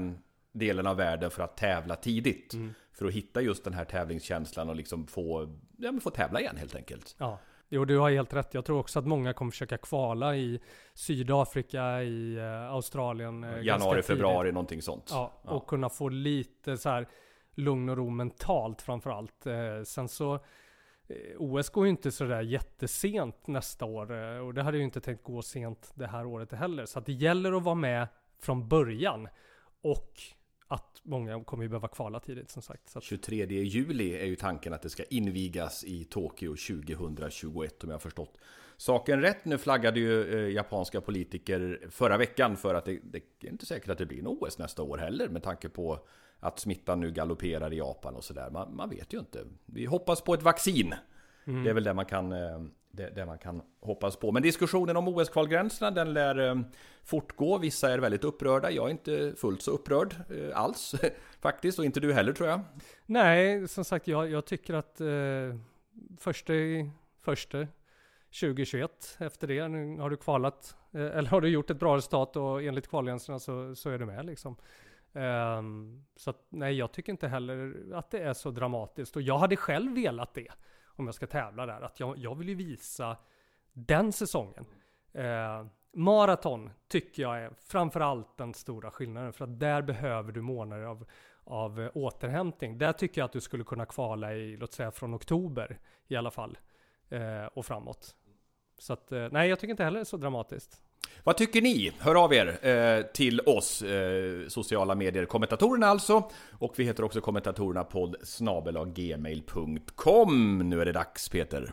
delen av världen för att tävla tidigt. Mm. För att hitta just den här tävlingskänslan och liksom få, ja, men få tävla igen helt enkelt. Ja, jo, du har helt rätt. Jag tror också att många kommer försöka kvala i Sydafrika, i uh, Australien. Uh, Januari, februari, någonting sånt. Ja, ja, och kunna få lite så här lugn och ro mentalt framförallt. Uh, sen så, uh, O S går ju inte så där jättesent nästa år. Uh, och det hade ju inte tänkt gå sent det här året heller. Så att det gäller att vara med från början. Och att många kommer ju behöva kvala tidigt som sagt. Så att... tjugotredje juli är ju tanken att det ska invigas i Tokyo tjugohundratjugoett om jag har förstått saken rätt. Nu flaggade ju eh, japanska politiker förra veckan för att det, det är inte säkert att det blir en O S nästa år heller med tanke på att smittan nu galopperar i Japan och sådär. Man, man vet ju inte. Vi hoppas på ett vaccin. Mm. Det är väl det man kan... Eh, Det, det man kan hoppas på. Men diskussionen om O S-kvalgränserna, den lär eh, fortgå. Vissa är väldigt upprörda. Jag är inte fullt så upprörd eh, alls faktiskt. Och inte du heller, tror jag. Nej, som sagt, jag, jag tycker att eh, första, första tjugohundratjugoett, efter det, nu har du kvalat, eh, eller har du gjort ett bra resultat och enligt kvalgränserna så, så är du med liksom. Um, så att, nej, jag tycker inte heller att det är så dramatiskt. Och jag hade själv velat det. Om jag ska tävla där. Att jag, jag vill ju visa den säsongen. Eh, maraton tycker jag är framförallt den stora skillnaden. För att där behöver du månader av, av eh, återhämtning. Där tycker jag att du skulle kunna kvala i, låt säga från oktober i alla fall. Eh, och framåt. Så att, eh, nej, jag tycker inte heller det är så dramatiskt. Vad tycker ni? Hör av er eh, till oss, eh, sociala medier, kommentatorerna alltså. Och vi heter också kommentatorerna podd snabel-a gmail punkt com. Nu är det dags, Peter.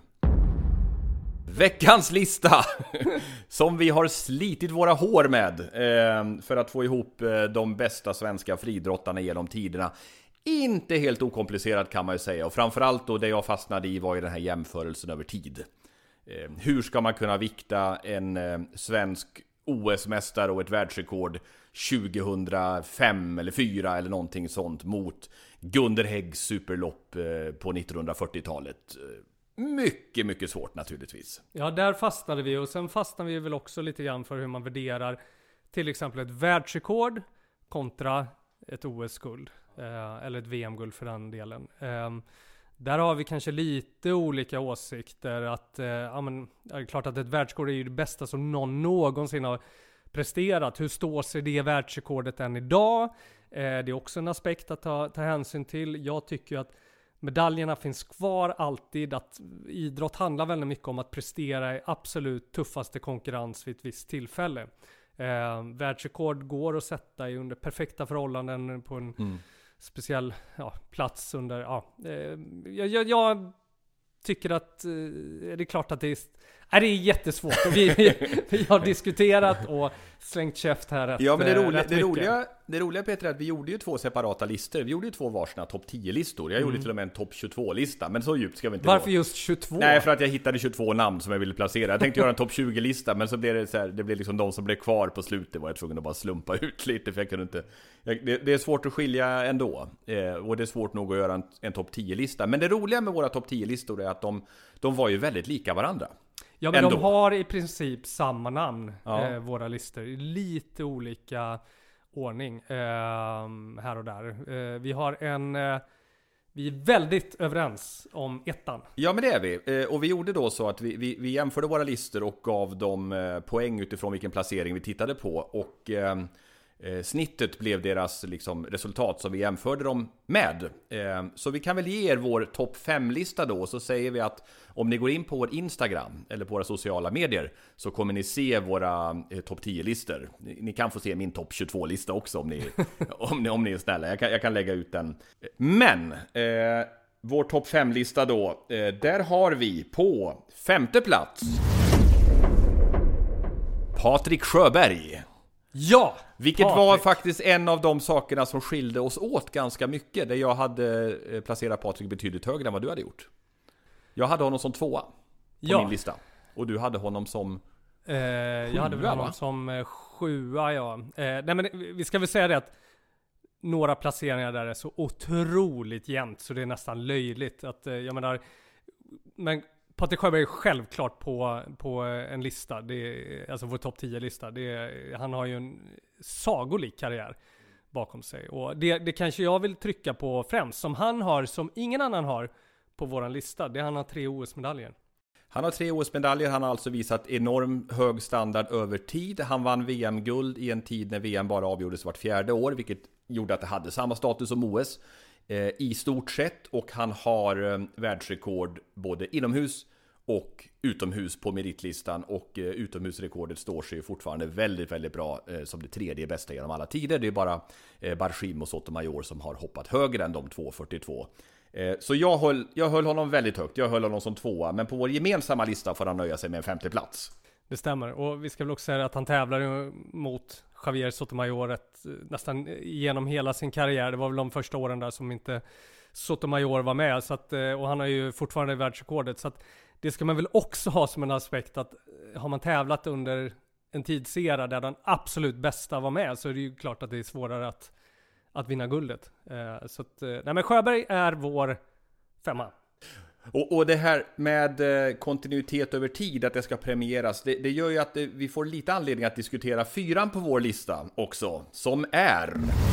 Veckans lista som vi har slitit våra hår med eh, för att få ihop eh, de bästa svenska friidrottarna genom tiderna. Inte helt okomplicerat kan man ju säga. Och framförallt då det jag fastnade i var ju den här jämförelsen över tid. Eh, hur ska man kunna vikta en eh, svensk O S-mästare och ett världsrekord tjugohundrafem eller fyra eller någonting sånt mot Gunder Häggs superlopp eh, på nittonhundrafyrtiotalet? Mycket, mycket svårt naturligtvis. Ja, där fastnade vi, och sen fastnade vi väl också lite grann för hur man värderar till exempel ett världsrekord kontra ett O S-guld eh, eller ett V M-guld för den delen. Eh, där har vi kanske lite olika åsikter. Att, eh, ja, men, det är klart att ett världsrekord är ju det bästa som någon någonsin har presterat. Hur står sig det världsrekordet än idag? Eh, det är också en aspekt att ta, ta hänsyn till. Jag tycker att medaljerna finns kvar alltid. Att idrott handlar väldigt mycket om att prestera i absolut tuffaste konkurrens vid ett visst tillfälle. Eh, världsrekord går att sätta i under perfekta förhållanden på en mm. speciell ja, plats under... Ja, eh, jag, jag tycker att eh, det är klart att det är... Nej, det är jättesvårt. Och vi, vi, vi har diskuterat och slängt käft här rätt, ja, men det roliga, det, roliga, det roliga Peter är att vi gjorde ju två separata listor. Vi gjorde ju två varsina topp tio-listor. Jag mm. gjorde till och med en topp tjugotvå-lista. Men så djupt ska vi inte Varför gå. just tjugotvå? Nej, för att jag hittade tjugotvå namn som jag ville placera. Jag tänkte göra en topp tjugo-lista, men så blev det så här, det blev liksom de som blev kvar på slutet var jag tvungen att bara slumpa ut lite. För jag kunde inte... Jag, det, det är svårt att skilja ändå. Eh, och det är svårt nog att göra en, en topp tio-lista. Men det roliga med våra topp tio-listor är att de, de var ju väldigt lika varandra. Ja, men ändå. De har i princip samma namn, ja. eh, våra listor. Lite olika ordning eh, här och där. Eh, vi har en... Eh, vi är väldigt överens om ettan. Ja, men det är vi. Eh, och vi gjorde då så att vi, vi, vi jämförde våra listor och gav dem eh, poäng utifrån vilken placering vi tittade på. Och... Eh, Eh, snittet blev deras liksom, resultat som vi jämförde dem med. Eh, så vi kan väl ge er vår topp fem-lista då. Så säger vi att om ni går in på vår Instagram eller på våra sociala medier så kommer ni se våra eh, topp tio-listor. Ni, ni kan få se min topp tjugotvå-lista också om ni, om ni, om ni är snälla. Jag kan, jag kan lägga ut den. Men eh, vår topp fem-lista då. Eh, där har vi på femte plats Patrik Sjöberg. Ja! Vilket Patrik. var faktiskt en av de sakerna som skilde oss åt ganska mycket. Där jag hade placerat Patrik betydligt högre än vad du hade gjort. Jag hade honom som tvåa på ja. min lista. Och du hade honom som eh, Jag hade väl honom va? som eh, sjua, ja. Eh, nej, men vi ska väl säga det att några placeringar där är så otroligt jämnt så det är nästan löjligt. Att, eh, jag menar, men Patrik Sjöberg är självklart på, på en lista. Det är, alltså vår topp tio-lista. Det är, han har ju en sagolik karriär. bakom sig. Och det, det kanske jag vill trycka på främst, som han har, som ingen annan har på våran lista. Det är han har tre O S-medaljer. Han har tre O S-medaljer, han har alltså visat enorm hög standard över tid. Han vann V M-guld i en tid när V M bara avgjordes vart fjärde år, vilket gjorde att det hade samma status som O S eh, i stort sett. Och han har eh, världsrekord både inomhus och utomhus på meritlistan. Och eh, utomhusrekordet står sig fortfarande väldigt, väldigt bra eh, som det tredje bästa genom alla tider. Det är bara eh, Barshim och Sotomayor som har hoppat högre än de två fyrtiotvå. Så jag höll, jag höll honom väldigt högt, jag höll honom som tvåa, men på vår gemensamma lista får han nöja sig med en femte plats. Det stämmer, och vi ska väl också säga att han tävlar mot Javier Sotomayor ett, nästan genom hela sin karriär. Det var väl de första åren där som inte Sotomayor var med, så att, och han har ju fortfarande världsrekordet. Så att det ska man väl också ha som en aspekt, att har man tävlat under en tidsera där den absolut bästa var med, så är det ju klart att det är svårare att att vinna guldet. Uh, så att, uh, nej men Sjöberg är vår femma. Och, och det här med uh, kontinuitet över tid, att det ska premieras, det, det gör ju att uh, vi får lite anledning att diskutera fyran på vår lista också, som är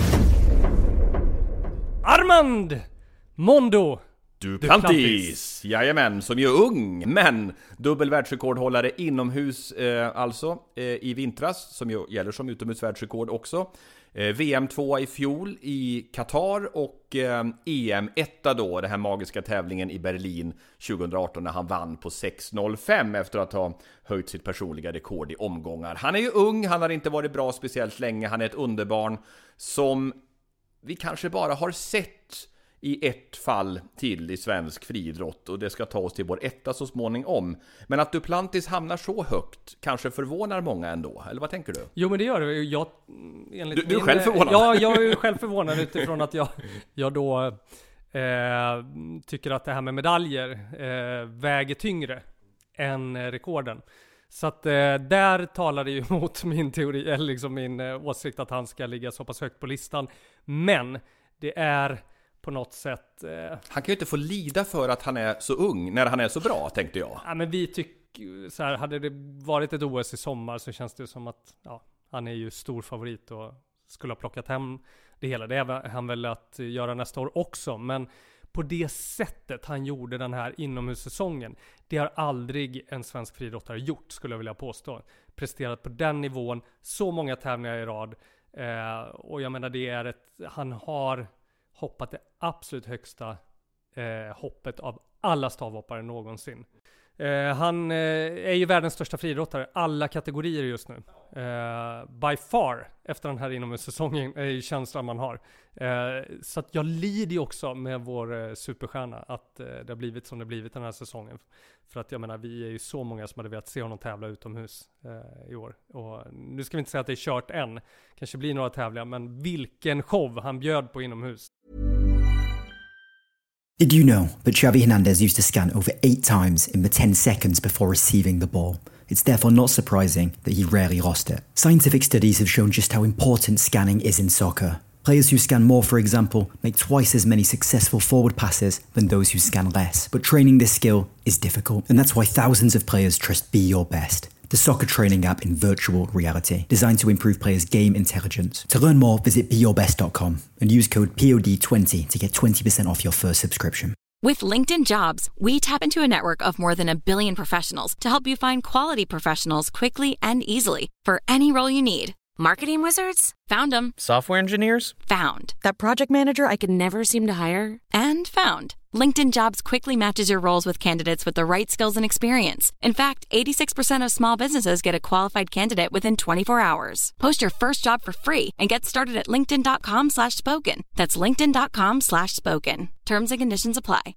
Armand Mondo Duplantis. Jajamän, som ju är ung, men dubbelvärldsrekordhållare inomhus eh, alltså eh, i vintras, som ju gäller som utomhusvärldsrekord också. Eh, V M två i fjol i Qatar och eh, E M ett då, den här magiska tävlingen i Berlin tjugoarton när han vann på sex noll fem efter att ha höjt sitt personliga rekord i omgångar. Han är ju ung, han har inte varit bra speciellt länge, han är ett underbarn som vi kanske bara har sett i ett fall till i svensk friidrott, och det ska ta oss till vår etta så småningom. Men att Duplantis hamnar så högt kanske förvånar många ändå, eller vad tänker du? Jo, men det gör det. Jag, du, du är själv förvånad? Ja, jag är ju själv förvånad utifrån att jag, jag då eh, tycker att det här med medaljer eh, väger tyngre än rekorden. Så att eh, där talar det ju mot min teori, eller liksom min eh, åsikt att han ska ligga så pass högt på listan. Men det är på något sätt... Eh... Han kan ju inte få lida för att han är så ung när han är så bra, tänkte jag. Ja, men vi tycker så här, hade det varit ett O S i sommar så känns det som att ja, han är ju stor favorit och skulle ha plockat hem det hela. Det är han väl att göra nästa år också, men på det sättet han gjorde den här inomhussäsongen, det har aldrig en svensk friidrottare gjort, skulle jag vilja påstå. Presterat på den nivån, så många tävlingar i rad. Eh, och jag menar, det är ett... Han har hoppat det absolut högsta eh, hoppet av alla stavhoppare någonsin. Eh, han eh, är ju världens största friidrottare, alla kategorier just nu. Eh, by far, efter den här inomhussäsongen, är ju känslan man har. Eh, så att jag lider ju också med vår eh, superstjärna att eh, det har blivit som det blivit den här säsongen. För att jag menar, vi är ju så många som hade velat se honom tävla utomhus eh, i år. Och nu ska vi inte säga att det är kört än. Kanske blir några tävlingar, men vilken show han bjöd på inomhus. Did you know that Xavi Hernandez used to scan over eight times in the ten seconds before receiving the ball? It's therefore not surprising that he rarely lost it. Scientific studies have shown just how important scanning is in soccer. Players who scan more, for example, make twice as many successful forward passes than those who scan less. But training this skill is difficult, and that's why thousands of players trust Be Your Best, the soccer training app in virtual reality, designed to improve players' game intelligence. To learn more, visit be your best dot com and use code P O D twenty to get twenty percent off your first subscription. With LinkedIn Jobs, we tap into a network of more than a billion professionals to help you find quality professionals quickly and easily for any role you need. Marketing wizards? Found them. Software engineers? Found. That project manager I could never seem to hire? And found. LinkedIn Jobs quickly matches your roles with candidates with the right skills and experience. In fact, eighty-six percent of small businesses get a qualified candidate within twenty-four hours. Post your first job for free and get started at linkedin.com slash spoken. That's linkedin.com slash spoken. Terms and conditions apply.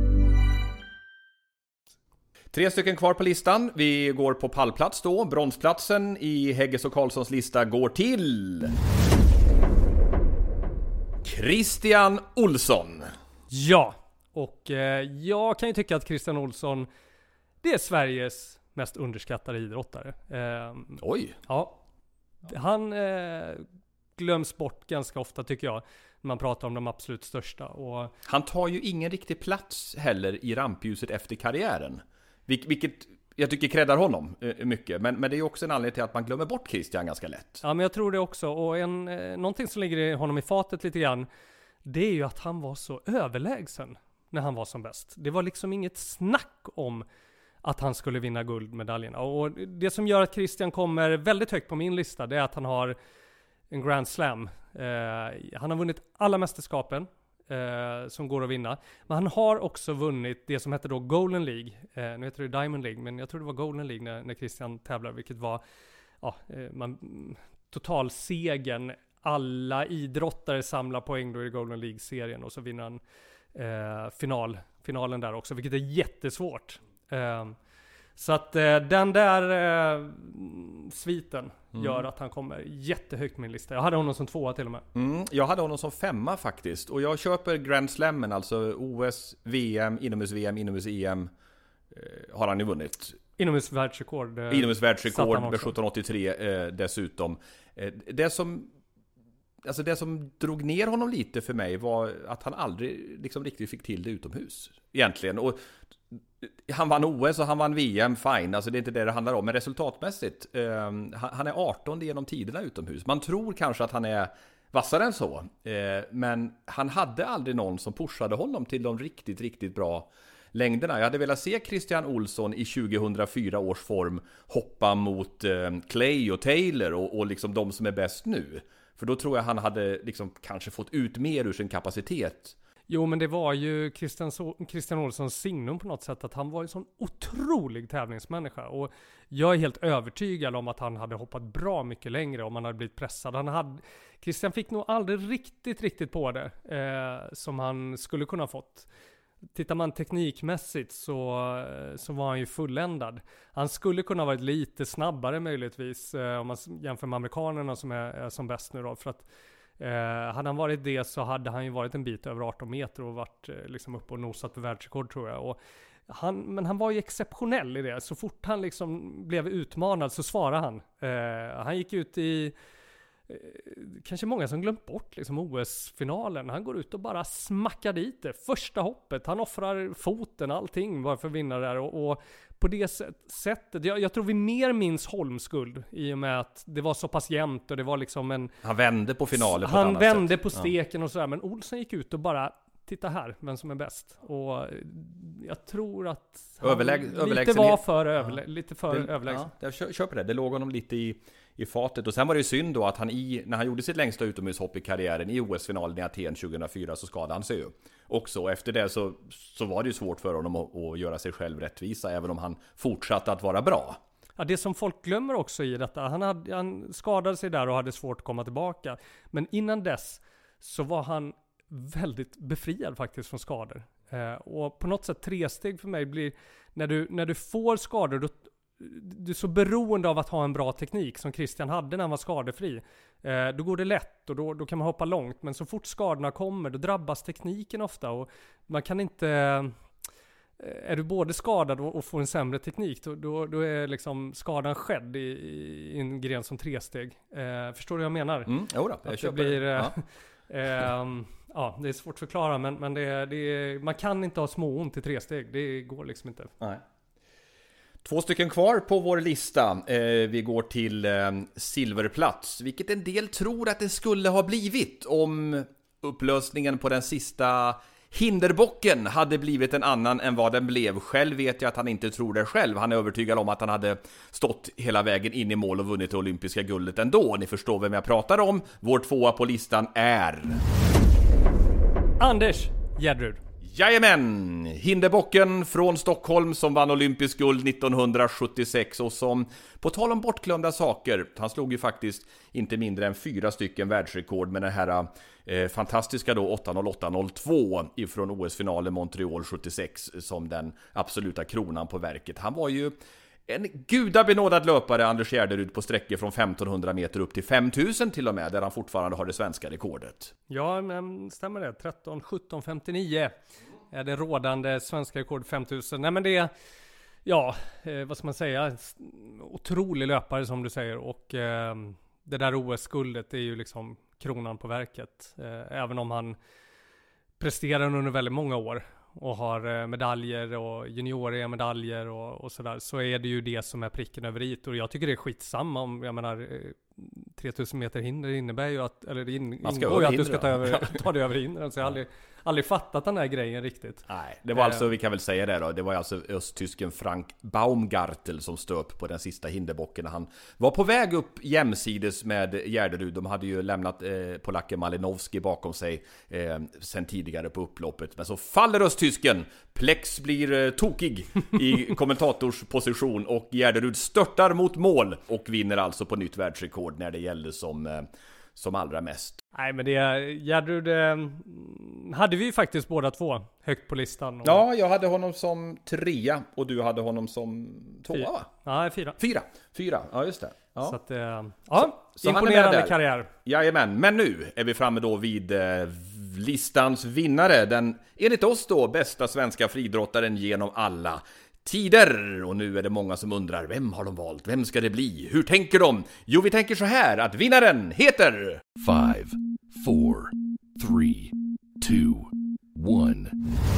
Tre stycken kvar på listan. Vi går på pallplats då. Bronsplatsen i Hägges och Karlssons lista går till Christian Olsson. Ja, och eh, jag kan ju tycka att Christian Olsson, det är Sveriges mest underskattade idrottare. Eh, Oj. Ja. Han eh, glöms bort ganska ofta, tycker jag, när man pratar om de absolut största. Och han tar ju ingen riktig plats heller i rampljuset efter karriären. Vil- vilket jag tycker creddar honom mycket. Men, men det är ju också en anledning till att man glömmer bort Christian ganska lätt. Ja, men jag tror det också. Och en, eh, någonting som ligger i honom i fatet lite grann, det är ju att han var så överlägsen när han var som bäst. Det var liksom inget snack om att han skulle vinna guldmedaljerna. Och det som gör att Christian kommer väldigt högt på min lista, det är att han har en Grand Slam. Eh, han har vunnit alla mästerskapen eh, som går att vinna. Men han har också vunnit det som heter då Golden League. Eh, nu heter det Diamond League, men jag tror det var Golden League när, när Christian tävlar, vilket var ja, eh, man, totalsegen. Alla idrottare samlar poäng då i Golden League-serien och så vinner han eh, final, finalen där också, vilket är jättesvårt. Eh, så att eh, den där eh, sviten mm. gör att han kommer jättehögt på min lista. Jag hade honom som tvåa till och med. Mm, jag hade honom som femma faktiskt. Och jag köper Grand Slammen, alltså O S, V M, inomhus-V M, inomhus-E M eh, har han ju vunnit. Inomhus världsrekord. Eh, inomhus världsrekord med sjutton åttiotre eh, dessutom. Eh, det som Alltså det som drog ner honom lite för mig var att han aldrig liksom riktigt fick till det utomhus egentligen. Och han vann O S och han vann V M, fine. Alltså det är inte det det handlar om. Men resultatmässigt, eh, han är artonde genom tiderna utomhus. Man tror kanske att han är vassare än så. Eh, men han hade aldrig någon som pushade honom till de riktigt, riktigt bra längderna. Jag hade velat se Christian Olsson i tjugohundrafyra års form hoppa mot eh, Clay och Taylor och, och liksom de som är bäst nu. För då tror jag han hade liksom kanske fått ut mer ur sin kapacitet. Jo, men det var ju Christian, Christian Olssons signum på något sätt, att han var en sån otrolig tävlingsmänniska. Och jag är helt övertygad om att han hade hoppat bra mycket längre om han hade blivit pressad. Han hade, Christian fick nog aldrig riktigt, riktigt på det eh, som han skulle kunna ha fått. Tittar man teknikmässigt så, så var han ju fulländad. Han skulle kunna ha varit lite snabbare möjligtvis eh, om man jämför med amerikanerna som är, är som bäst nu då. För att eh, hade han varit det så hade han ju varit en bit över arton meter och varit eh, liksom uppe och nosat på världsrekord tror jag. Och han, men han var ju exceptionell i det. Så fort han liksom blev utmanad så svarade han. Eh, han gick ut i kanske många som glömt bort liksom O S-finalen. Han går ut och bara smackar dit det. Första hoppet, han offrar foten, allting bara för att vinna där. Och, och på det sättet, jag, jag tror vi mer minns Holmsguld i och med att det var så pass jämnt och det var liksom en... Han vände på finalen på Han ett vände sätt. på steken ja. Och sådär. Men Olsson gick ut och bara, titta här, vem som är bäst. Och jag tror att han Överläg, lite var för, överlä, ja. lite för det, överlägsen. Ja, jag köper det. Det låg honom lite i, i fatet. Och sen var det ju synd då att han i, när han gjorde sitt längsta utomhushopp i karriären i O S-finalen i Aten tjugohundrafyra så skadade han sig ju. Också och efter det så, så var det ju svårt för honom att, att göra sig själv rättvisa även om han fortsatte att vara bra. Ja, det som folk glömmer också i detta, han, hade, han skadade sig där och hade svårt att komma tillbaka. Men innan dess så var han väldigt befriad faktiskt från skador. Eh, och på något sätt tre steg för mig blir, när du, när du får skador, då, du är så beroende av att ha en bra teknik som Christian hade när han var skadefri. Eh, då går det lätt och då, då kan man hoppa långt. Men så fort skadorna kommer, då drabbas tekniken ofta. Och man kan inte... Är du både skadad och får en sämre teknik, då, då, då är liksom skadan skedd i, i en gren som tre steg. Eh, förstår du vad jag menar? Mm, jo då, jag att köper det blir... det. Ja. Um, ja, det är svårt att förklara, men, men det, det, man kan inte ha småont i tre steg. Det går liksom inte. Nej. Två stycken kvar på vår lista. Eh, vi går till eh, silverplats, vilket en del tror att det skulle ha blivit om upplösningen på den sista hinderbocken hade blivit en annan än vad den blev. Själv vet jag att han inte tror det själv. Han är övertygad om att han hade stått hela vägen in i mål och vunnit det olympiska guldet ändå. Ni förstår vem jag pratar om. Vår tvåa på listan är... Anders Gärdrud. Jajamän! Hinderbocken från Stockholm som vann olympisk guld nittonhundrasjuttiosex och som, på tal om bortglömda saker, han slog ju faktiskt inte mindre än fyra stycken världsrekord med den här eh, fantastiska då åtta noll åtta noll två ifrån O S-finalen Montreal sjuttiosex som den absoluta kronan på verket. Han var ju en gudabenådad löpare, Anders Gärdrud, på sträckor från femtonhundra meter upp till fem tusen till och med, där han fortfarande har det svenska rekordet. Ja, men stämmer det. tretton sjutton femtionio är det rådande svenska rekord fem tusen. Nej, men det är, ja, eh, vad ska man säga, otrolig löpare som du säger. Och eh, det där O S-guldet är ju liksom kronan på verket. Eh, även om han presterar under väldigt många år. och har eh, medaljer och junioriga medaljer och, och sådär, så är det ju det som är pricken över i. Och jag tycker det är skitsamma om, jag menar, eh, tre tusen meter hinder innebär ju att, eller det in, Man ska ingår ju att hinder, du ska ta, över, ta det över hindren. Så jag har aldrig, aldrig fattat den här grejen riktigt. Nej, det var alltså, vi kan väl säga det då, det var alltså östtysken Frank Baumgartel som stöp på den sista hinderbocken. Han var på väg upp jämsides med Gärderud. De hade ju lämnat eh, polacken Malinowski bakom sig eh, sen tidigare på upploppet. Men så faller östtysken, Plex blir eh, tokig i kommentatorsposition och Gärderud störtar mot mål och vinner alltså på nytt världsrekord när det gällde som, eh, som allra mest. Nej, men det Gärderud eh, hade vi ju faktiskt båda två högt på listan. Och Ja, jag hade honom som trea och du hade honom som tvåa, va? Ja, fyra. Fyra, fyra, ja just det. Ja. Så att, eh, ja, så han är med imponerande där. karriär. Jajamän, men nu är vi framme då vid eh, listans vinnare. Den enligt oss då bästa svenska friidrottaren genom alla tider. Och nu är det många som undrar, vem har de valt? Vem ska det bli? Hur tänker de? Jo, vi tänker så här att vinnaren heter Five, four, three, two, one.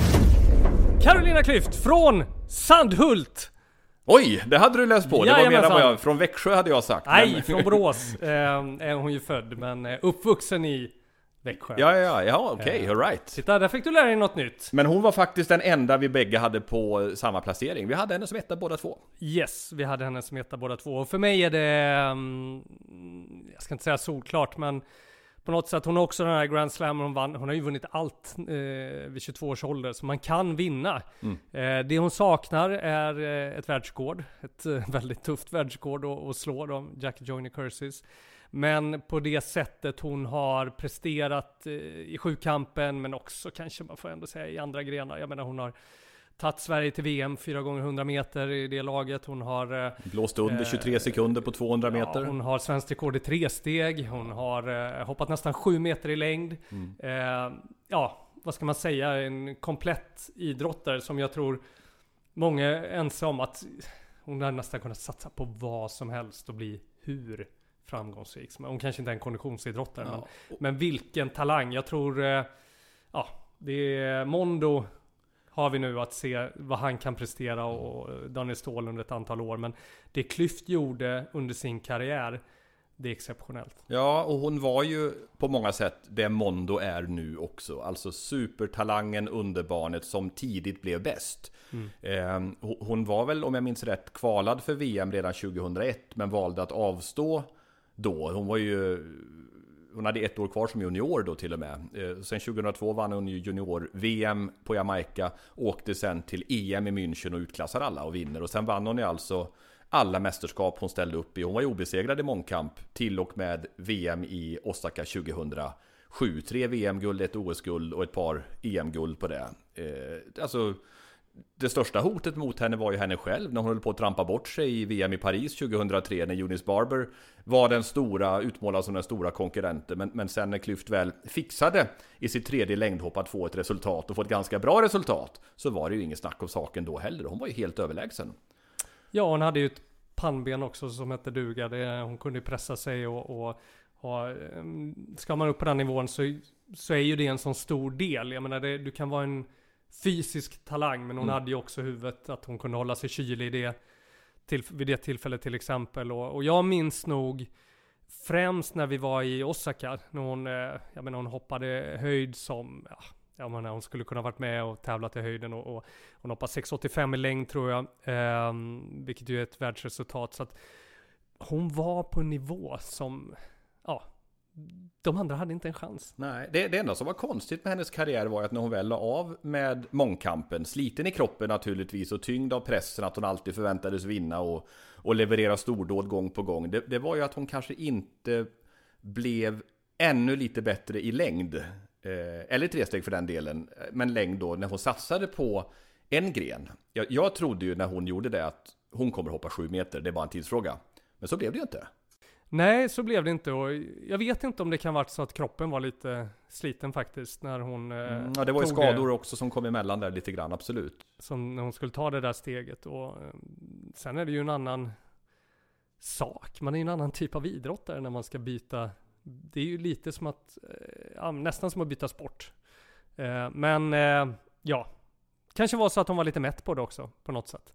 Carolina Klüft från Sandhult. Oj, det hade du läst på. Det var mer än Jajamensan. vad jag, från Växjö hade jag sagt. Nej, men... från Borås eh, är hon ju född, men eh, uppvuxen i Växjö. Ja, ja, ja, okej, okay, Eh. all right. Titta, där fick du lära dig något nytt. Men hon var faktiskt den enda vi bägge hade på samma placering. Vi hade henne som etta båda två. Yes, vi hade henne som etta båda två. Och för mig är det, um, jag ska inte säga solklart, men på något sätt, hon har också den här Grand Slam, hon vann, hon har ju vunnit allt eh, vid tjugotvå års ålder, så man kan vinna. Mm. Eh, det hon saknar är eh, ett världsrekord, ett eh, väldigt tufft världsrekord att, att slå då, Jackie Joyner Kersey's. Men på det sättet hon har presterat eh, i sjukampen, men också kanske man får ändå säga i andra grenar. Jag menar, hon har tagit Sverige till V M fyra gånger hundra meter i det laget. Hon har eh, blåst under tjugotre sekunder på tvåhundra meter. Ja, hon har svenskt rekord i tre steg. Hon har eh, hoppat nästan sju meter i längd. Mm. Eh, ja, vad ska man säga? En komplett idrottare som jag tror många är ense om att hon har nästan kunnat satsa på vad som helst och bli hur framgångsrik. Hon kanske inte är en konditionsidrottare, Ja. men, men vilken talang. Jag tror, eh, ja, det är Mondo har vi nu att se vad han kan prestera, och Daniel Ståhl under ett antal år. Men det Klüft gjorde under sin karriär, det är exceptionellt. Ja, och hon var ju på många sätt det Mondo är nu också. Alltså supertalangen, underbarnet som tidigt blev bäst. Mm. Eh, hon var väl, om jag minns rätt, kvalad för V M redan tjugohundraett, men valde att avstå då. Hon var ju... Hon hade ett år kvar som junior då till och med. Eh, sen tjugohundratvå vann hon ju junior-V M på Jamaica. Åkte sen till E M i München och utklassar alla och vinner. Och sen vann hon ju alltså alla mästerskap hon ställde upp i. Hon var ju obesegrad i mångkamp till och med V M i Osaka tjugohundrasju. Tre V M-guld, ett O S-guld och ett par E M-guld på det. Eh, alltså... Det största hotet mot henne var ju henne själv när hon höll på att trampa bort sig i V M i Paris tjugohundratre när Eunice Barber var den stora, utmålad som den stora konkurrenten. Men, men sen när Klüft väl fixade i sitt tredje längdhopp att få ett resultat och få ett ganska bra resultat, så var det ju ingen snack om saken då heller. Hon var ju helt överlägsen. Ja, hon hade ju ett pannben också som hette duga. Det, hon kunde ju pressa sig och, och ha, ska man upp på den nivån så, så är ju det en sån stor del. Jag menar, det, du kan vara en fysisk talang, men hon mm. hade ju också huvudet att hon kunde hålla sig kylig i det, till, vid det tillfället till exempel. Och, och jag minns nog främst när vi var i Osaka, när hon, eh, jag menar, hon hoppade höjd som, ja, jag menar, hon skulle kunna varit med och tävlat i höjden, och, och hon hoppade sex åttiofem i längd tror jag, eh, vilket ju är ett världsresultat. Så att hon var på en nivå som, ja, de andra hade inte en chans. Nej, det, det enda som var konstigt med hennes karriär var att när hon väl la av med mångkampen, sliten i kroppen naturligtvis och tyngd av pressen att hon alltid förväntades vinna och, och leverera stordåd gång på gång, det, det var ju att hon kanske inte blev ännu lite bättre i längd, eh, eller tre steg för den delen, men längd då när hon satsade på en gren. Jag, jag trodde ju när hon gjorde det att hon kommer hoppa sju meter, det är bara en tidsfråga. Men så blev det ju inte. Nej, så blev det inte, och jag vet inte om det kan varit så att kroppen var lite sliten faktiskt när hon mm, ja, det var ju skador det, också som kom emellan där lite grann, absolut. Som när hon skulle ta det där steget, och sen är det ju en annan sak. Man är ju en annan typ av idrottare när man ska byta. Det är ju lite som att, ja, nästan som att byta sport. Men ja, Kanske var så att hon var lite mätt på det också, på något sätt.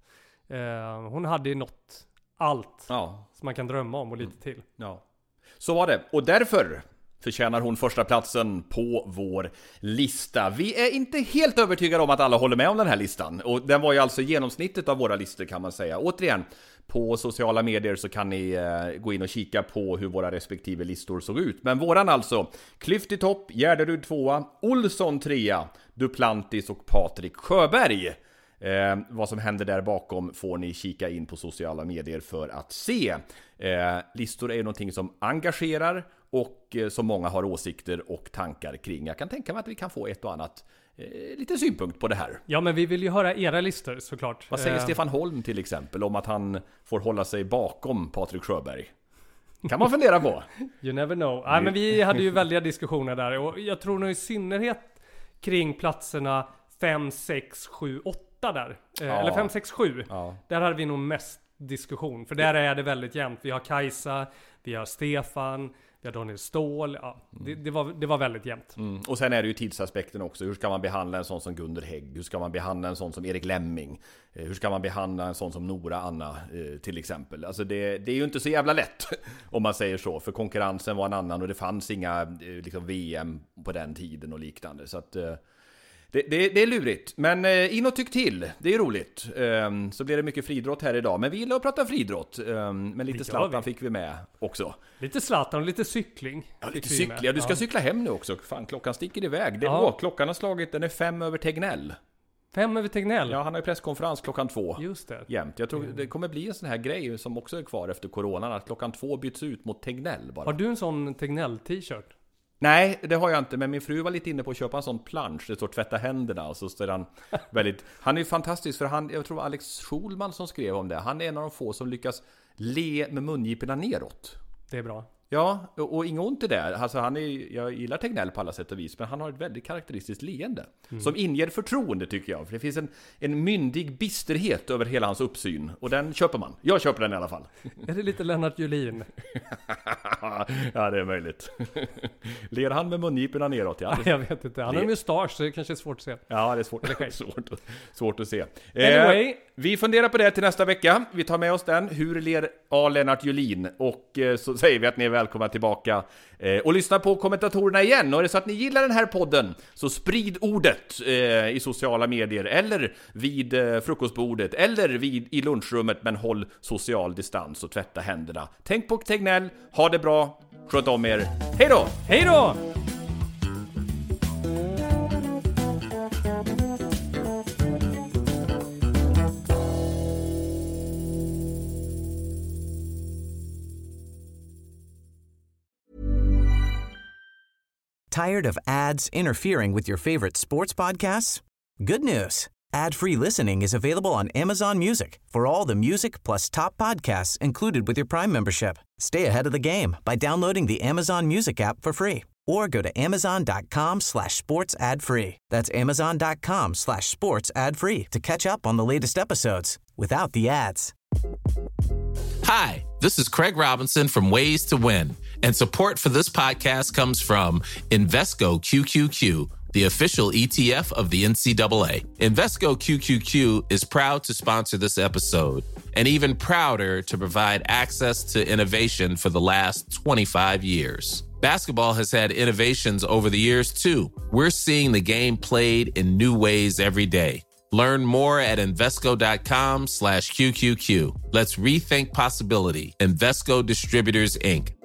Eh, hon hade ju nått allt Ja. som man kan drömma om och lite till. Ja. Så var det. Och därför förtjänar hon första platsen på vår lista. Vi är inte helt övertygade om att alla håller med om den här listan. Och den var ju alltså genomsnittet av våra listor, kan man säga. Återigen, på sociala medier så kan ni eh, gå in och kika på hur våra respektive listor såg ut. Men våran alltså: Klyft i topp, Gärderud tvåa, Olsson trea, Duplantis och Patrik Sjöberg. Eh, vad som händer där bakom får ni kika in på sociala medier för att se. Eh, listor är ju någonting som engagerar och eh, som många har åsikter och tankar kring. Jag kan tänka mig att vi kan få ett och annat eh, lite synpunkt på det här. Ja, men vi vill ju höra era listor såklart. Vad säger eh. Stefan Holm till exempel om att han får hålla sig bakom Patrik Sjöberg? Kan man fundera på. You never know. Nej, men vi hade ju väldiga diskussioner där. Och jag tror nog i synnerhet kring platserna fem, sex, sju, åtta där. Eh, Ja. Eller fem, sex, sju. Ja. Där hade vi nog mest diskussion. För där är det väldigt jämnt. Vi har Kajsa, vi har Stefan, vi har Daniel Ståhl. Ja, det, det, var, det var väldigt jämnt. Mm. Och sen är det ju tidsaspekten också. Hur ska man behandla en sån som Gunder Hägg? Hur ska man behandla en sån som Erik Lemming? Eh, Hur ska man behandla en sån som Nora Anna eh, till exempel? Alltså det, det är ju inte så jävla lätt om man säger så. För konkurrensen var en annan och det fanns inga eh, liksom V M på den tiden och liknande. Så att... Eh, Det, det, det är lurigt, men eh, in och tyck till. Det är roligt. Um, så blir det mycket fridrott här idag. Men vi gillar att prata fridrott. Um, men lite Zlatan fick vi med också. Lite Zlatan och lite cykling. Ja, lite vi cykling. med. Ja, du ska Ja. cykla hem nu också. Fan, klockan sticker iväg. Det, Ja. åh, klockan har slagit, den är fem över Tegnell. Fem över Tegnell. Ja, han har ju presskonferens klockan två. Just det. Jämt. Jag tror det kommer bli en sån här grej som också är kvar efter coronan. Att klockan två byts ut mot Tegnell bara. Har du en sån Tegnell-t-shirt? Nej, det har jag inte, men min fru var lite inne på att köpa en sån plansch. Det står tvätta händerna och så står han väldigt... Han är ju fantastisk för han, jag tror Alex Schulman som skrev om det. Han är en av de få som lyckas le med mungiporna neråt. Det är bra. Ja, och, och inget ont i det. Alltså han är, jag gillar Tegnell på alla sätt och vis, men han har ett väldigt karaktäristiskt leende. Mm. Som inger förtroende tycker jag. För det finns en, en myndig bisterhet över hela hans uppsyn. Och den köper man. Jag köper den i alla fall. Är det lite Lennart Julin? Ja, det är möjligt. Ler han med mungiporna neråt? Ja, Jag vet inte. Han har en mustasch så det kanske är svårt att se. Ja, det är svårt, svårt, svårt att se. Anyway. Eh, vi funderar på det till nästa vecka. Vi tar med oss den. Hur ler A. Lennart Julin? Och eh, så säger vi att ni är välkomna tillbaka eh, och lyssna på kommentatorerna igen. Och är det så att ni gillar den här podden, så sprid ordet eh, i sociala medier eller vid eh, frukostbordet eller vid, i lunchrummet, men håll social distans och tvätta händerna. Tänk på Tegnell, ha det bra, sköt om er. Hej då! Hej då! Tired of ads interfering with your favorite sports podcasts? Good news. Ad-free listening is available on Amazon Music for all the music plus top podcasts included with your Prime membership. Stay ahead of the game by downloading the Amazon Music app for free or go to amazon.com slash sports ad free. That's amazon.com slash sports ad free to catch up on the latest episodes without the ads. Hi, this is Craig Robinson from Ways to Win, and support for this podcast comes from Invesco Q Q Q, the official E T F of the N C double A. Invesco Q Q Q is proud to sponsor this episode and even prouder to provide access to innovation for the last twenty-five years. Basketball has had innovations over the years, too. We're seeing the game played in new ways every day. Learn more at Invesco.com slash QQQ. Let's rethink possibility. Invesco Distributors, Incorporated.